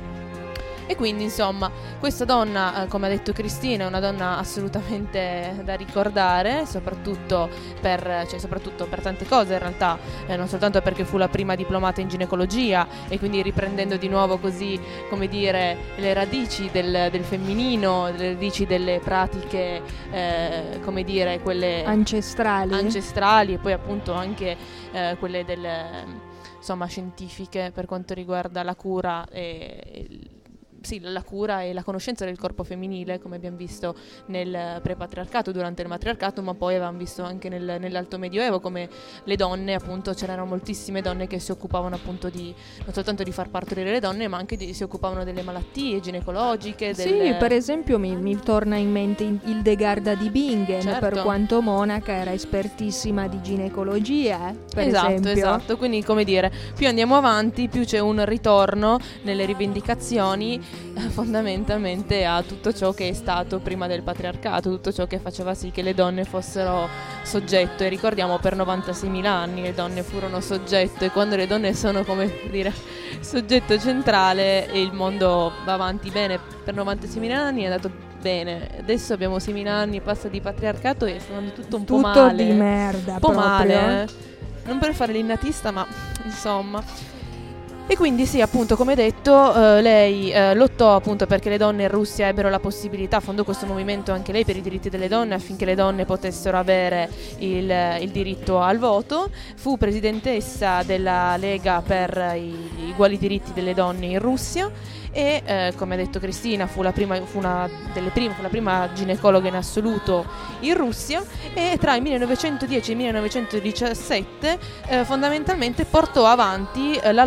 E quindi insomma questa donna, eh, come ha detto Cristina, è una donna assolutamente da ricordare, soprattutto per, cioè, soprattutto per tante cose in realtà, eh, non soltanto perché fu la prima diplomata in ginecologia, e quindi riprendendo di nuovo così, come dire, le radici del, del femminino, le radici delle pratiche, eh, come dire, quelle Ancestrali. ancestrali e poi appunto anche eh, quelle del, insomma, scientifiche per quanto riguarda la cura e, e Sì, la cura e la conoscenza del corpo femminile, come abbiamo visto nel prepatriarcato, durante il matriarcato, ma poi avevamo visto anche nel, nell'alto medioevo come le donne, appunto, c'erano moltissime donne che si occupavano appunto di, non soltanto di far partorire le donne, ma anche di, si occupavano delle malattie ginecologiche. Delle... Sì, per esempio mi, mi torna in mente Hildegarda di Bingen, certo. Per quanto monaca era espertissima di ginecologia, eh, per esatto, esempio. Esatto, quindi come dire, più andiamo avanti, più c'è un ritorno nelle rivendicazioni fondamentalmente a tutto ciò che è stato prima del patriarcato, tutto ciò che faceva sì che le donne fossero soggetto. E ricordiamo, per novantaseimila anni le donne furono soggetto, e quando le donne sono, come dire, soggetto centrale, e il mondo va avanti bene. Per novantaseimila anni è andato bene, adesso abbiamo seimila anni passa di patriarcato e sta andando tutto un tutto po' male, di merda, un po' proprio. male, eh. Non per fare l'innatista, ma insomma. E quindi sì, appunto, come detto, eh, lei eh, lottò appunto perché le donne in Russia ebbero la possibilità, fondò questo movimento anche lei per i diritti delle donne, affinché le donne potessero avere il, il diritto al voto. Fu presidentessa della Lega per i, gli uguali diritti delle donne in Russia, e eh, come ha detto Cristina fu la prima, fu una delle prime, fu la prima ginecologa in assoluto in Russia, e tra il millenovecentodieci e il millenovecentodiciassette eh, fondamentalmente portò avanti eh, la lotta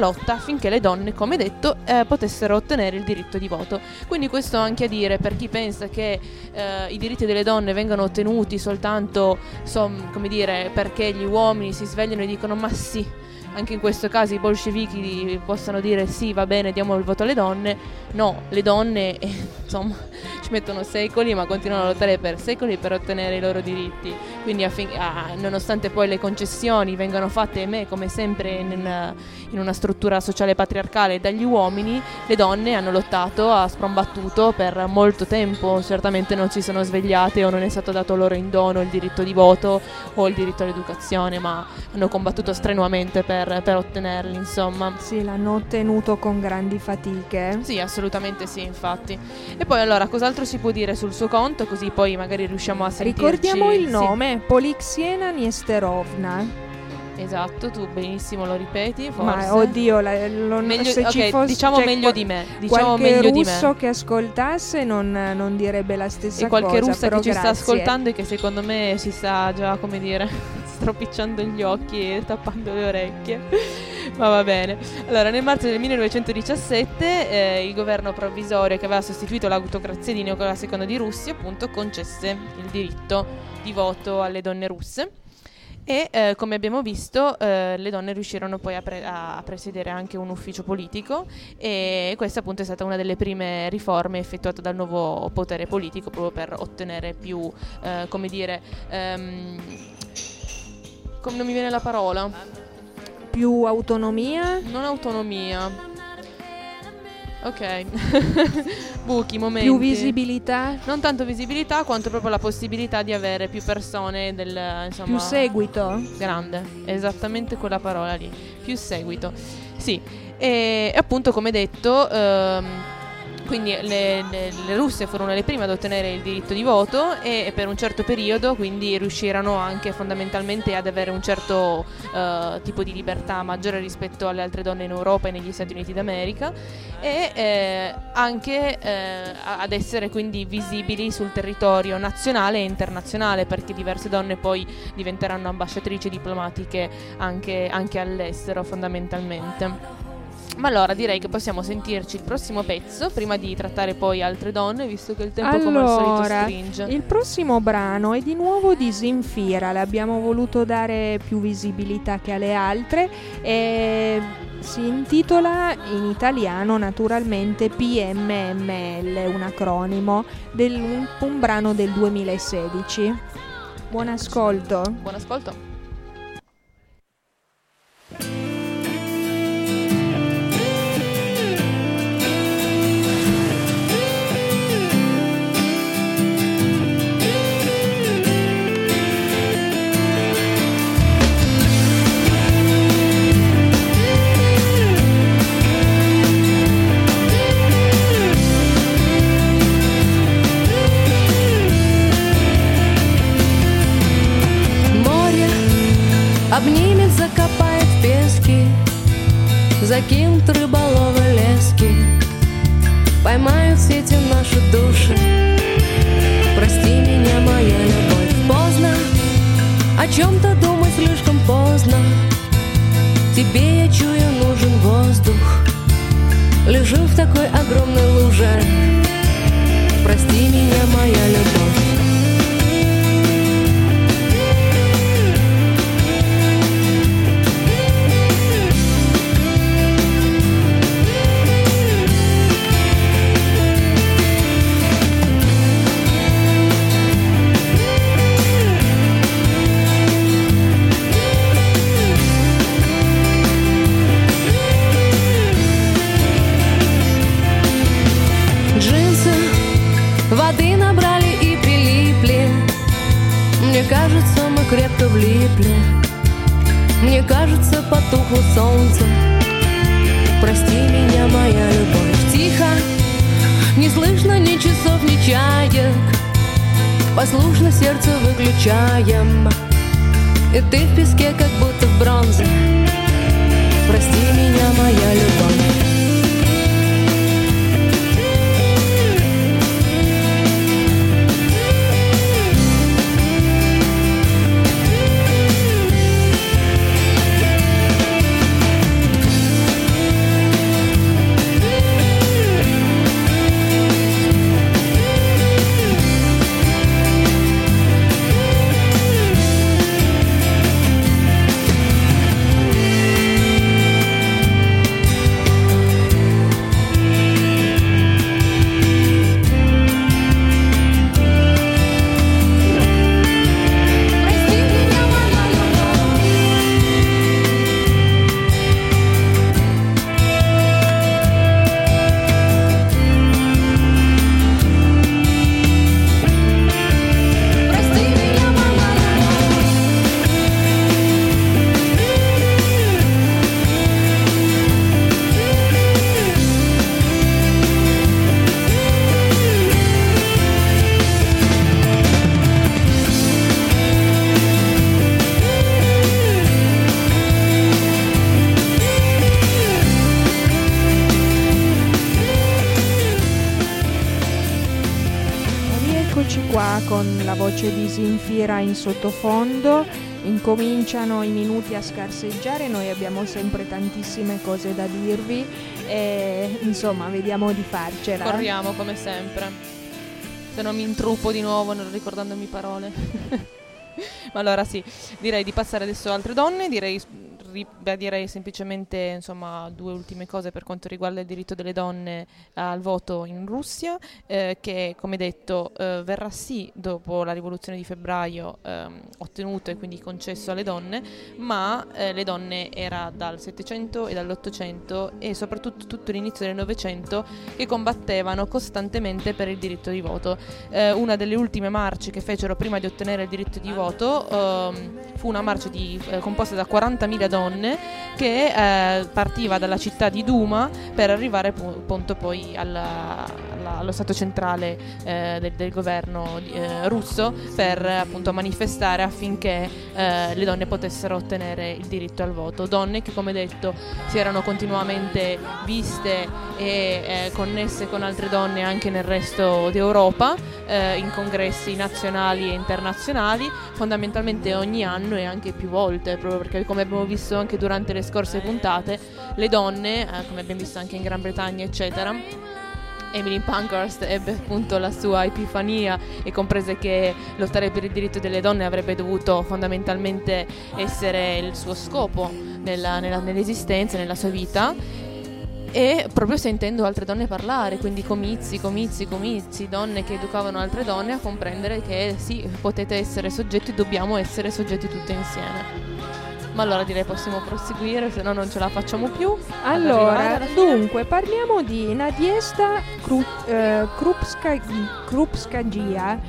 affinché le donne, come detto, eh, potessero ottenere il diritto di voto. Quindi questo anche a dire, per chi pensa che eh, i diritti delle donne vengano ottenuti soltanto, som, come dire, perché gli uomini si svegliano e dicono ma sì, anche in questo caso i bolscevichi possano dire sì, va bene, diamo il voto alle donne. No, le donne eh, insomma ci mettono secoli, ma continuano a lottare per secoli per ottenere i loro diritti. Quindi affin- ah, nonostante poi le concessioni vengano fatte, ahimè, come sempre in una, in una struttura sociale patriarcale dagli uomini, le donne hanno lottato a sprombattuto per molto tempo. Certamente non si sono svegliate o non è stato dato loro in dono il diritto di voto o il diritto all'educazione, ma hanno combattuto strenuamente per, per ottenerli, insomma. Sì, l'hanno ottenuto con grandi fatiche. Sì, assolutamente sì, infatti. E poi allora, cos'altro si può dire sul suo conto, così poi magari riusciamo a sentirci. Ricordiamo il sì. nome, Polixiena Niesterovna. Esatto, tu benissimo lo ripeti, forse. Ma oddio, la, lo, meglio, se okay, ci fosse, diciamo cioè, meglio qual- di me. Diciamo qualche meglio russo di me. che ascoltasse non, non direbbe la stessa E qualche cosa. russa però che ci grazie. sta ascoltando e che secondo me si sta già, come dire, stropicciando gli occhi e tappando le orecchie. Ma va bene. Allora, nel marzo del millenovecentodiciassette eh, il governo provvisorio che aveva sostituito l'autocrazia di Nicola secondo di Russia, appunto, concesse il diritto di voto alle donne russe. E eh, come abbiamo visto eh, le donne riuscirono poi a, pre- a presiedere anche un ufficio politico, e questa appunto è stata una delle prime riforme effettuate dal nuovo potere politico, proprio per ottenere più, eh, come dire, ehm, come non mi viene la parola, Più autonomia? non autonomia. Ok. Buchi, momenti. Più visibilità? Non tanto visibilità quanto proprio la possibilità di avere più persone del, insomma, Più seguito? grande, esattamente quella parola lì, più seguito. Sì, e appunto come detto, ehm, quindi le, le, le russe furono le prime ad ottenere il diritto di voto, e per un certo periodo quindi riuscirono anche fondamentalmente ad avere un certo eh, tipo di libertà maggiore rispetto alle altre donne in Europa e negli Stati Uniti d'America, e eh, anche eh, ad essere quindi visibili sul territorio nazionale e internazionale, perché diverse donne poi diventeranno ambasciatrici diplomatiche anche, anche all'estero fondamentalmente. Ma allora direi che possiamo sentirci il prossimo pezzo prima di trattare poi altre donne, visto che il tempo allora, come al solito stringe. Il prossimo brano è di nuovo di Zinfira, le abbiamo voluto dare più visibilità che alle altre, e si intitola in italiano naturalmente P M M L, un acronimo, del, un, un brano del duemilasedici. Buon ascolto. Buon ascolto. Обнимет, закопает в пески, закинут рыболовы лески, поймают сети наши души. Прости меня, моя любовь, поздно о чем-то думать слишком поздно. Тебе, я чую, нужен воздух. Лежу в такой огромной луже. Прости меня, моя любовь. Воды набрали и прилипли. Мне кажется, мы крепко влипли. Мне кажется, потухло солнце. Прости меня, моя любовь. Тихо, не слышно ни часов, ни чаек. Послушно сердце выключаем. И ты в песке, как будто в бронзе. Прости меня, моя любовь. qua con la voce di Zinfira in sottofondo. Incominciano i minuti a scarseggiare, noi abbiamo sempre tantissime cose da dirvi e insomma vediamo di farcela. Corriamo come sempre, se non mi intruppo di nuovo non ricordandomi parole. Ma allora sì, direi di passare adesso a altre donne, direi, ri, beh, direi semplicemente insomma due ultime cose per quanto riguarda il diritto delle donne al voto in Russia, eh, che come detto eh, verrà sì dopo la rivoluzione di febbraio eh, ottenuto e quindi concesso alle donne, ma eh, le donne era dal Settecento e dall'Ottocento e soprattutto tutto l'inizio del Novecento che combattevano costantemente per il diritto di voto. Eh, una delle ultime marce che fecero prima di ottenere il diritto di voto ehm, fu una marcia di, eh, composta da quarantamila donne che eh, partiva dalla città di Duma per arrivare pu- appunto poi alla, alla, allo stato centrale eh, del, del governo eh, russo per appunto manifestare affinché eh, le donne potessero ottenere il diritto al voto. Donne che, come detto, si erano continuamente viste e eh, connesse con altre donne anche nel resto d'Europa, eh, in congressi nazionali e internazionali, fondamentalmente ogni anno e anche più volte, proprio perché, come abbiamo visto anche durante le scorse puntate, le donne, eh, come abbiamo visto anche in Gran Bretagna eccetera, Emily Pankhurst ebbe appunto la sua epifania e comprese che lottare per il diritto delle donne avrebbe dovuto fondamentalmente essere il suo scopo nella, nella, nell'esistenza, nella sua vita, e proprio sentendo altre donne parlare, quindi comizi, comizi, comizi, donne che educavano altre donne a comprendere che sì, potete essere soggetti, dobbiamo essere soggetti tutte insieme. Ma allora direi possiamo proseguire, se no non ce la facciamo più. Allora, dunque, parliamo di Nadiezhda Kru, eh, Krupska, Krupskagia,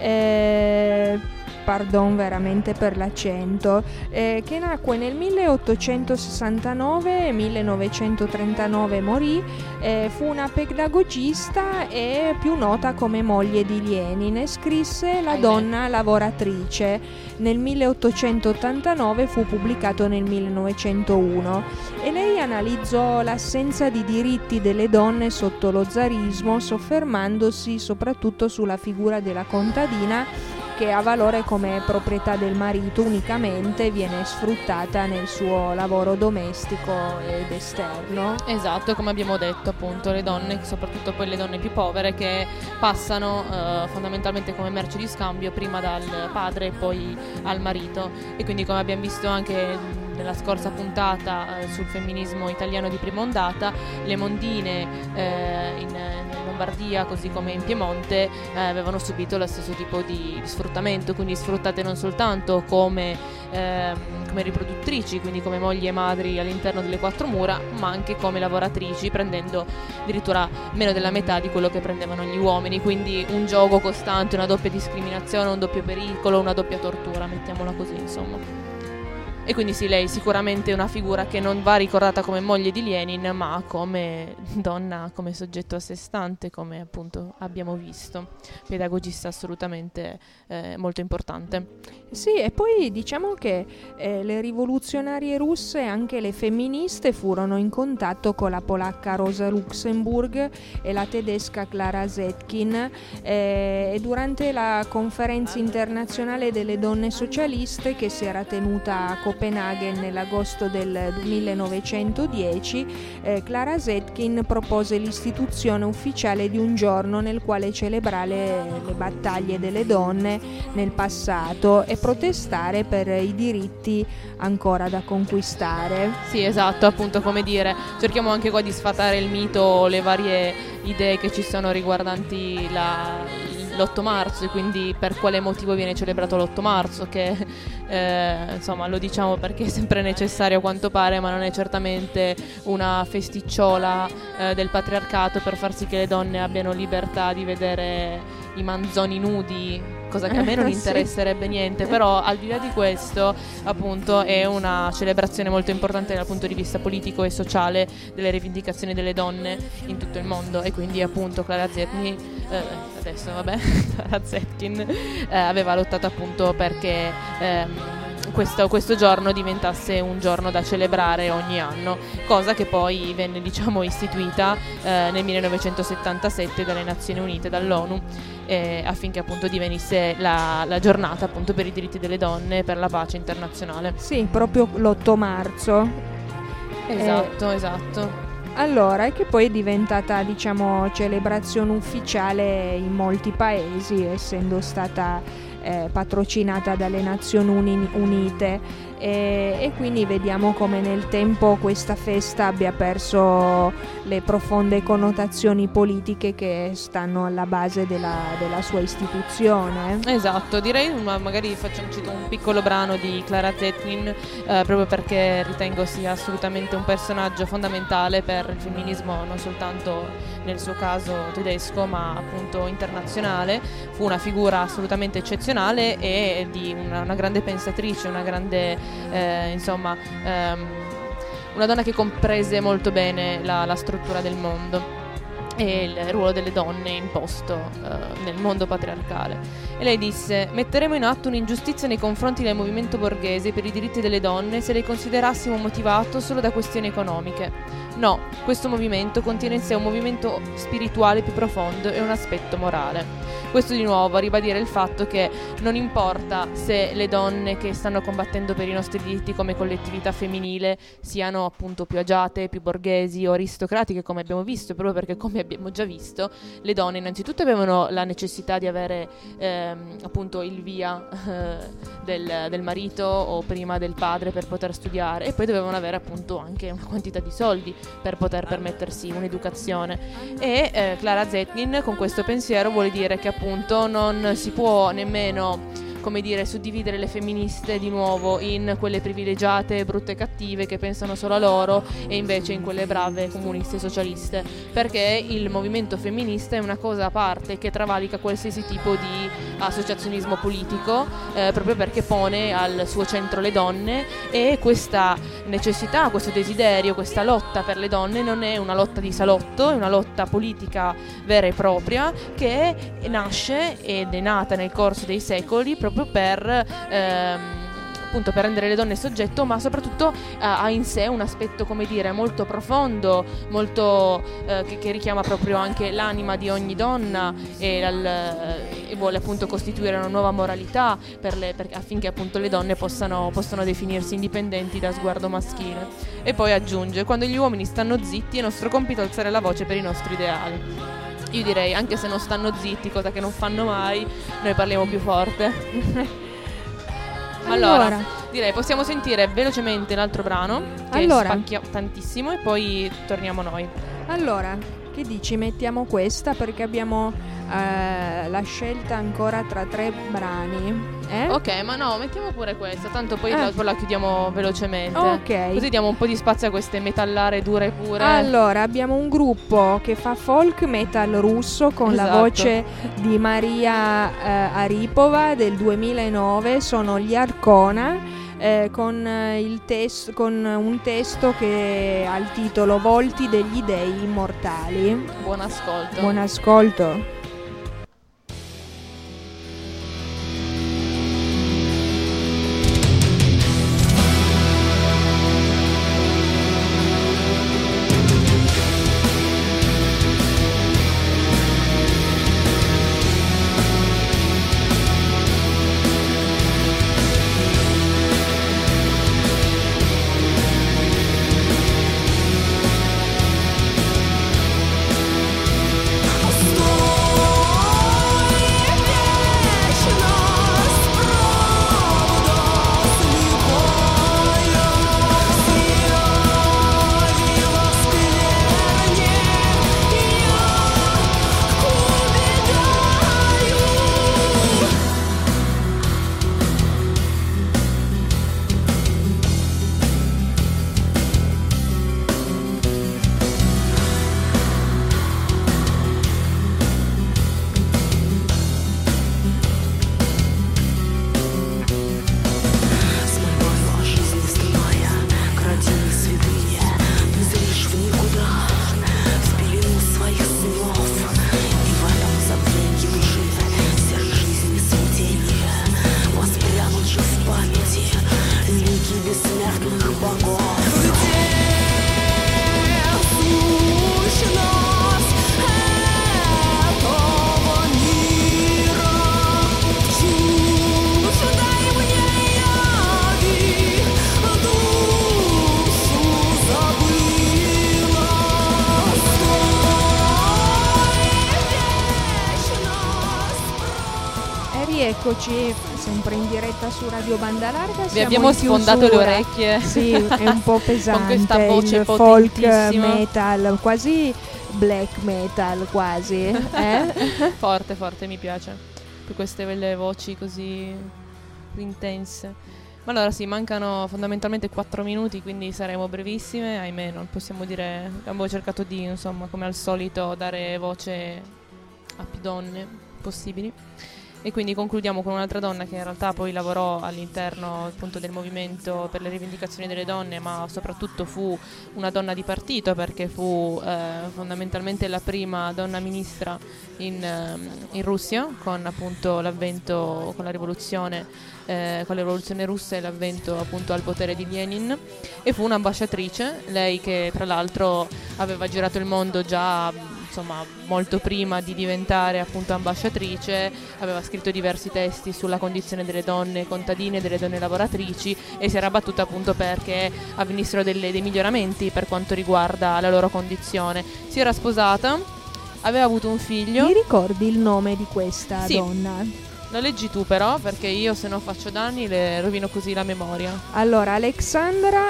eh, pardon veramente per l'accento, eh, che nacque nel milleottocentosessantanove e millenovecentotrentanove morì, eh, fu una pedagogista e più nota come moglie di Lenin, e scrisse La donna lavoratrice. Nel milleottocentottantanove fu pubblicato nel millenovecentouno e lei analizzò l'assenza di diritti delle donne sotto lo zarismo, soffermandosi soprattutto sulla figura della contadina, che ha valore come proprietà del marito unicamente, viene sfruttata nel suo lavoro domestico ed esterno. Esatto, come abbiamo detto appunto, le donne, soprattutto poi le donne più povere, che passano eh, fondamentalmente come merce di scambio prima dal padre e poi al marito, e quindi come abbiamo visto anche nella scorsa puntata eh, sul femminismo italiano di prima ondata, le mondine eh, in, in Lombardia così come in Piemonte eh, avevano subito lo stesso tipo di sfruttamento, quindi sfruttate non soltanto come, eh, come riproduttrici, quindi come mogli e madri all'interno delle quattro mura, ma anche come lavoratrici, prendendo addirittura meno della metà di quello che prendevano gli uomini, quindi un gioco costante, una doppia discriminazione, un doppio pericolo, una doppia tortura, mettiamola così insomma. E quindi sì, lei sicuramente è una figura che non va ricordata come moglie di Lenin, ma come donna, come soggetto a sé stante, come appunto abbiamo visto. Pedagogista assolutamente eh, molto importante. Sì, e poi diciamo che eh, le rivoluzionarie russe, anche le femministe, furono in contatto con la polacca Rosa Luxemburg e la tedesca Clara Zetkin, eh, e durante la conferenza internazionale delle donne socialiste che si era tenuta a Copenaghen nell'agosto del millenovecentodieci, eh, Clara Zetkin propose l'istituzione ufficiale di un giorno nel quale celebrare le battaglie delle donne nel passato e protestare per i diritti ancora da conquistare. Sì, esatto, appunto, come dire, cerchiamo anche qua di sfatare il mito, le varie idee che ci sono riguardanti la, l'otto marzo, e quindi per quale motivo viene celebrato l'otto marzo, che eh, insomma lo diciamo perché è sempre necessario a quanto pare, ma non è certamente una festicciola eh, del patriarcato per far sì che le donne abbiano libertà di vedere i manzoni nudi, cosa che a me non interesserebbe niente, però al di là di questo appunto è una celebrazione molto importante dal punto di vista politico e sociale delle rivendicazioni delle donne in tutto il mondo, e quindi appunto Clara Zetkin eh, adesso vabbè Clara Zetkin eh, aveva lottato appunto perché ehm, questo, questo giorno diventasse un giorno da celebrare ogni anno, cosa che poi venne, diciamo, istituita eh, nel millenovecentosettantasette dalle Nazioni Unite, dall'ONU, eh, affinché appunto divenisse la, la giornata appunto per i diritti delle donne e per la pace internazionale. Sì, proprio l'otto marzo. Esatto, eh, esatto. Allora, e che poi è diventata, diciamo, celebrazione ufficiale in molti paesi, essendo stata eh, patrocinata dalle Nazioni Uni- Unite. E, e quindi vediamo come nel tempo questa festa abbia perso le profonde connotazioni politiche che stanno alla base della, della sua istituzione. Esatto, direi ma magari facciamo cito un piccolo brano di Clara Zetkin, eh, proprio perché ritengo sia assolutamente un personaggio fondamentale per il femminismo, non soltanto nel suo caso tedesco ma appunto internazionale. Fu una figura assolutamente eccezionale e di una, una grande pensatrice, una grande Eh, insomma ehm, una donna che comprese molto bene la, la struttura del mondo e il ruolo delle donne imposto eh, nel mondo patriarcale. E lei disse: metteremo in atto un'ingiustizia nei confronti del movimento borghese per i diritti delle donne se le considerassimo motivato solo da questioni economiche. No, questo movimento contiene in sé un movimento spirituale più profondo e un aspetto morale. Questo di nuovo a ribadire il fatto che non importa se le donne che stanno combattendo per i nostri diritti come collettività femminile siano appunto più agiate, più borghesi o aristocratiche, come abbiamo visto, proprio perché, come abbiamo già visto, le donne innanzitutto avevano la necessità di avere ehm, appunto il via eh, del, del marito o prima del padre per poter studiare, e poi dovevano avere appunto anche una quantità di soldi per poter permettersi un'educazione. E eh, Clara Zetkin con questo pensiero vuole dire che appunto non si può nemmeno, come dire, suddividere le femministe di nuovo in quelle privilegiate, brutte e cattive che pensano solo a loro, e invece in quelle brave comuniste e socialiste, perché il movimento femminista è una cosa a parte che travalica qualsiasi tipo di associazionismo politico, eh, proprio perché pone al suo centro le donne, e questa necessità, questo desiderio, questa lotta per le donne non è una lotta di salotto, è una lotta politica vera e propria che nasce ed è nata nel corso dei secoli proprio per ehm, appunto per rendere le donne soggetto, ma soprattutto eh, ha in sé un aspetto, come dire, molto profondo, molto eh, che, che richiama proprio anche l'anima di ogni donna, e, al, eh, e vuole appunto costituire una nuova moralità per le, per, affinché appunto le donne possano, possano definirsi indipendenti da sguardo maschile. E poi aggiunge: quando gli uomini stanno zitti è nostro compito alzare la voce per i nostri ideali. Io direi, anche se non stanno zitti, cosa che non fanno mai, noi parliamo più forte. Allora, allora, direi possiamo sentire velocemente l'altro brano che allora. spacchia tantissimo, e poi torniamo noi. Allora, che dici? Mettiamo questa perché abbiamo eh, la scelta ancora tra tre brani. Eh? Ok, ma no, mettiamo pure questa, tanto poi eh. la, poi la chiudiamo velocemente. Ok. Così diamo un po' di spazio a queste metallare dure pure. Allora, abbiamo un gruppo che fa folk metal russo con esatto. la voce di Maria eh, Aripova del duemilanove, sono gli Arcona. Eh, con, eh, il tes- con un testo che ha il titolo Volti degli Dei Immortali. Buon ascolto. Buon ascolto. Sto eccoci sempre in diretta su Radio Banda Larga. Vi abbiamo sfondato le orecchie. Sì, è un po' pesante. Con questa voce il folk potentissima. metal, quasi black metal, quasi. Eh? Forte, forte, mi piace. Per queste belle voci così intense. Ma allora sì, mancano fondamentalmente quattro minuti, quindi saremo brevissime. Ahimè, non possiamo dire. Abbiamo cercato di, insomma, come al solito, dare voce a più donne possibili. E quindi concludiamo con un'altra donna che in realtà poi lavorò all'interno appunto del movimento per le rivendicazioni delle donne, ma soprattutto fu una donna di partito, perché fu eh, fondamentalmente la prima donna ministra in, eh, in Russia, con appunto l'avvento, con la rivoluzione eh, con la rivoluzione russa e l'avvento appunto al potere di Lenin, e fu un'ambasciatrice, lei che tra l'altro aveva girato il mondo già insomma molto prima di diventare appunto ambasciatrice, aveva scritto diversi testi sulla condizione delle donne contadine, delle donne lavoratrici, e si era battuta appunto perché avvenissero delle, dei miglioramenti per quanto riguarda la loro condizione. Si era sposata, aveva avuto un figlio. Mi ricordi il nome di questa Sì. donna? Lo leggi tu però, perché io se non faccio danni le rovino così la memoria. Allora, Alexandra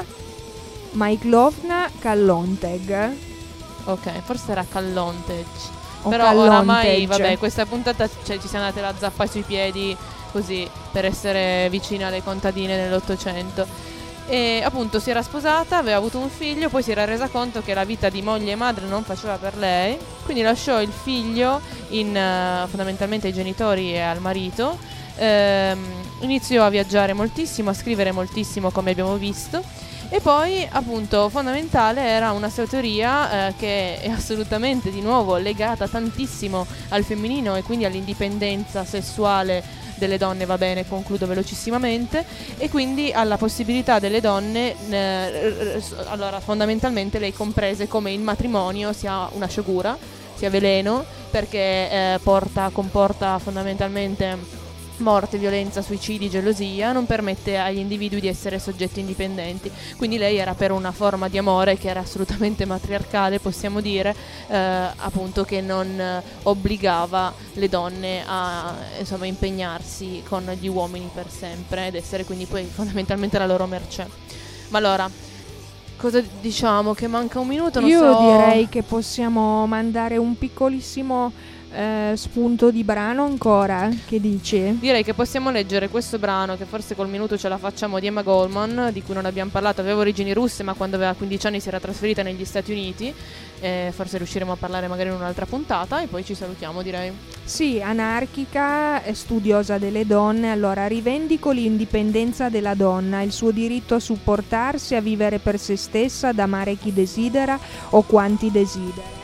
Mikhailovna Kallonteg. Ok, forse era Kallonteg. O Però Kallonteg. oramai, vabbè, questa puntata cioè, ci siamo date la zappa sui piedi così per essere vicina alle contadine nell'Ottocento. E appunto si era sposata, aveva avuto un figlio, poi si era resa conto che la vita di moglie e madre non faceva per lei, quindi lasciò il figlio in, uh, fondamentalmente ai genitori e al marito. Ehm, iniziò a viaggiare moltissimo, a scrivere moltissimo, come abbiamo visto. E poi appunto fondamentale era una sua teoria eh, che è assolutamente di nuovo legata tantissimo al femminino e quindi all'indipendenza sessuale delle donne, va bene, concludo velocissimamente, e quindi alla possibilità delle donne, eh, allora fondamentalmente lei comprese come il matrimonio sia una sciagura, sia veleno, perché eh, porta, comporta fondamentalmente morte, violenza, suicidi, gelosia, non permette agli individui di essere soggetti indipendenti. Quindi lei era per una forma di amore che era assolutamente matriarcale, possiamo dire, eh, appunto che non eh, obbligava le donne a insomma impegnarsi con gli uomini per sempre ed essere quindi poi fondamentalmente la loro mercé. Ma allora, cosa diciamo? Che manca un minuto? Non Io so. direi che possiamo mandare un piccolissimo eh, spunto di brano ancora. Che dici? Direi che possiamo leggere questo brano, che forse col minuto ce la facciamo, di Emma Goldman, di cui non abbiamo parlato. Aveva origini russe, ma quando aveva quindici anni si era trasferita negli Stati Uniti. Eh, forse riusciremo a parlare magari in un'altra puntata, e poi ci salutiamo, direi. Sì, anarchica, studiosa delle donne. Allora, rivendico l'indipendenza della donna, il suo diritto a supportarsi, a vivere per se stessa, ad amare chi desidera o quanti desidera.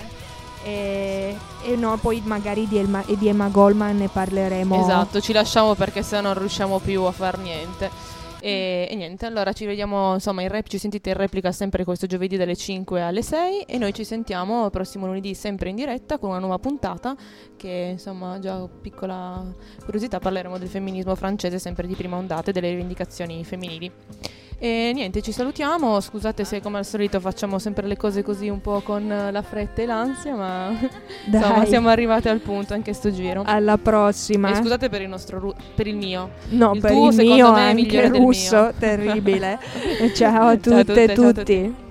E, e no, poi magari di Emma, di Emma Goldman ne parleremo. Esatto, ci lasciamo perché se no non riusciamo più a far niente. E, e niente, allora ci vediamo, insomma, in rep- ci sentite in replica sempre questo giovedì dalle cinque alle sei, e noi ci sentiamo il prossimo lunedì sempre in diretta con una nuova puntata che, insomma, già piccola curiosità, parleremo del femminismo francese, sempre di prima ondata, e delle rivendicazioni femminili. E niente, ci salutiamo, scusate se come al solito facciamo sempre le cose così un po' con la fretta e l'ansia, ma Dai. insomma siamo arrivate al punto anche sto giro. Alla prossima. E scusate per il nostro ru- per il mio. No, il per tuo, il secondo mio me, è anche migliore del russo, mio. terribile. Ciao a Ciao a tutte e tutte, ciao a tutti. tutti.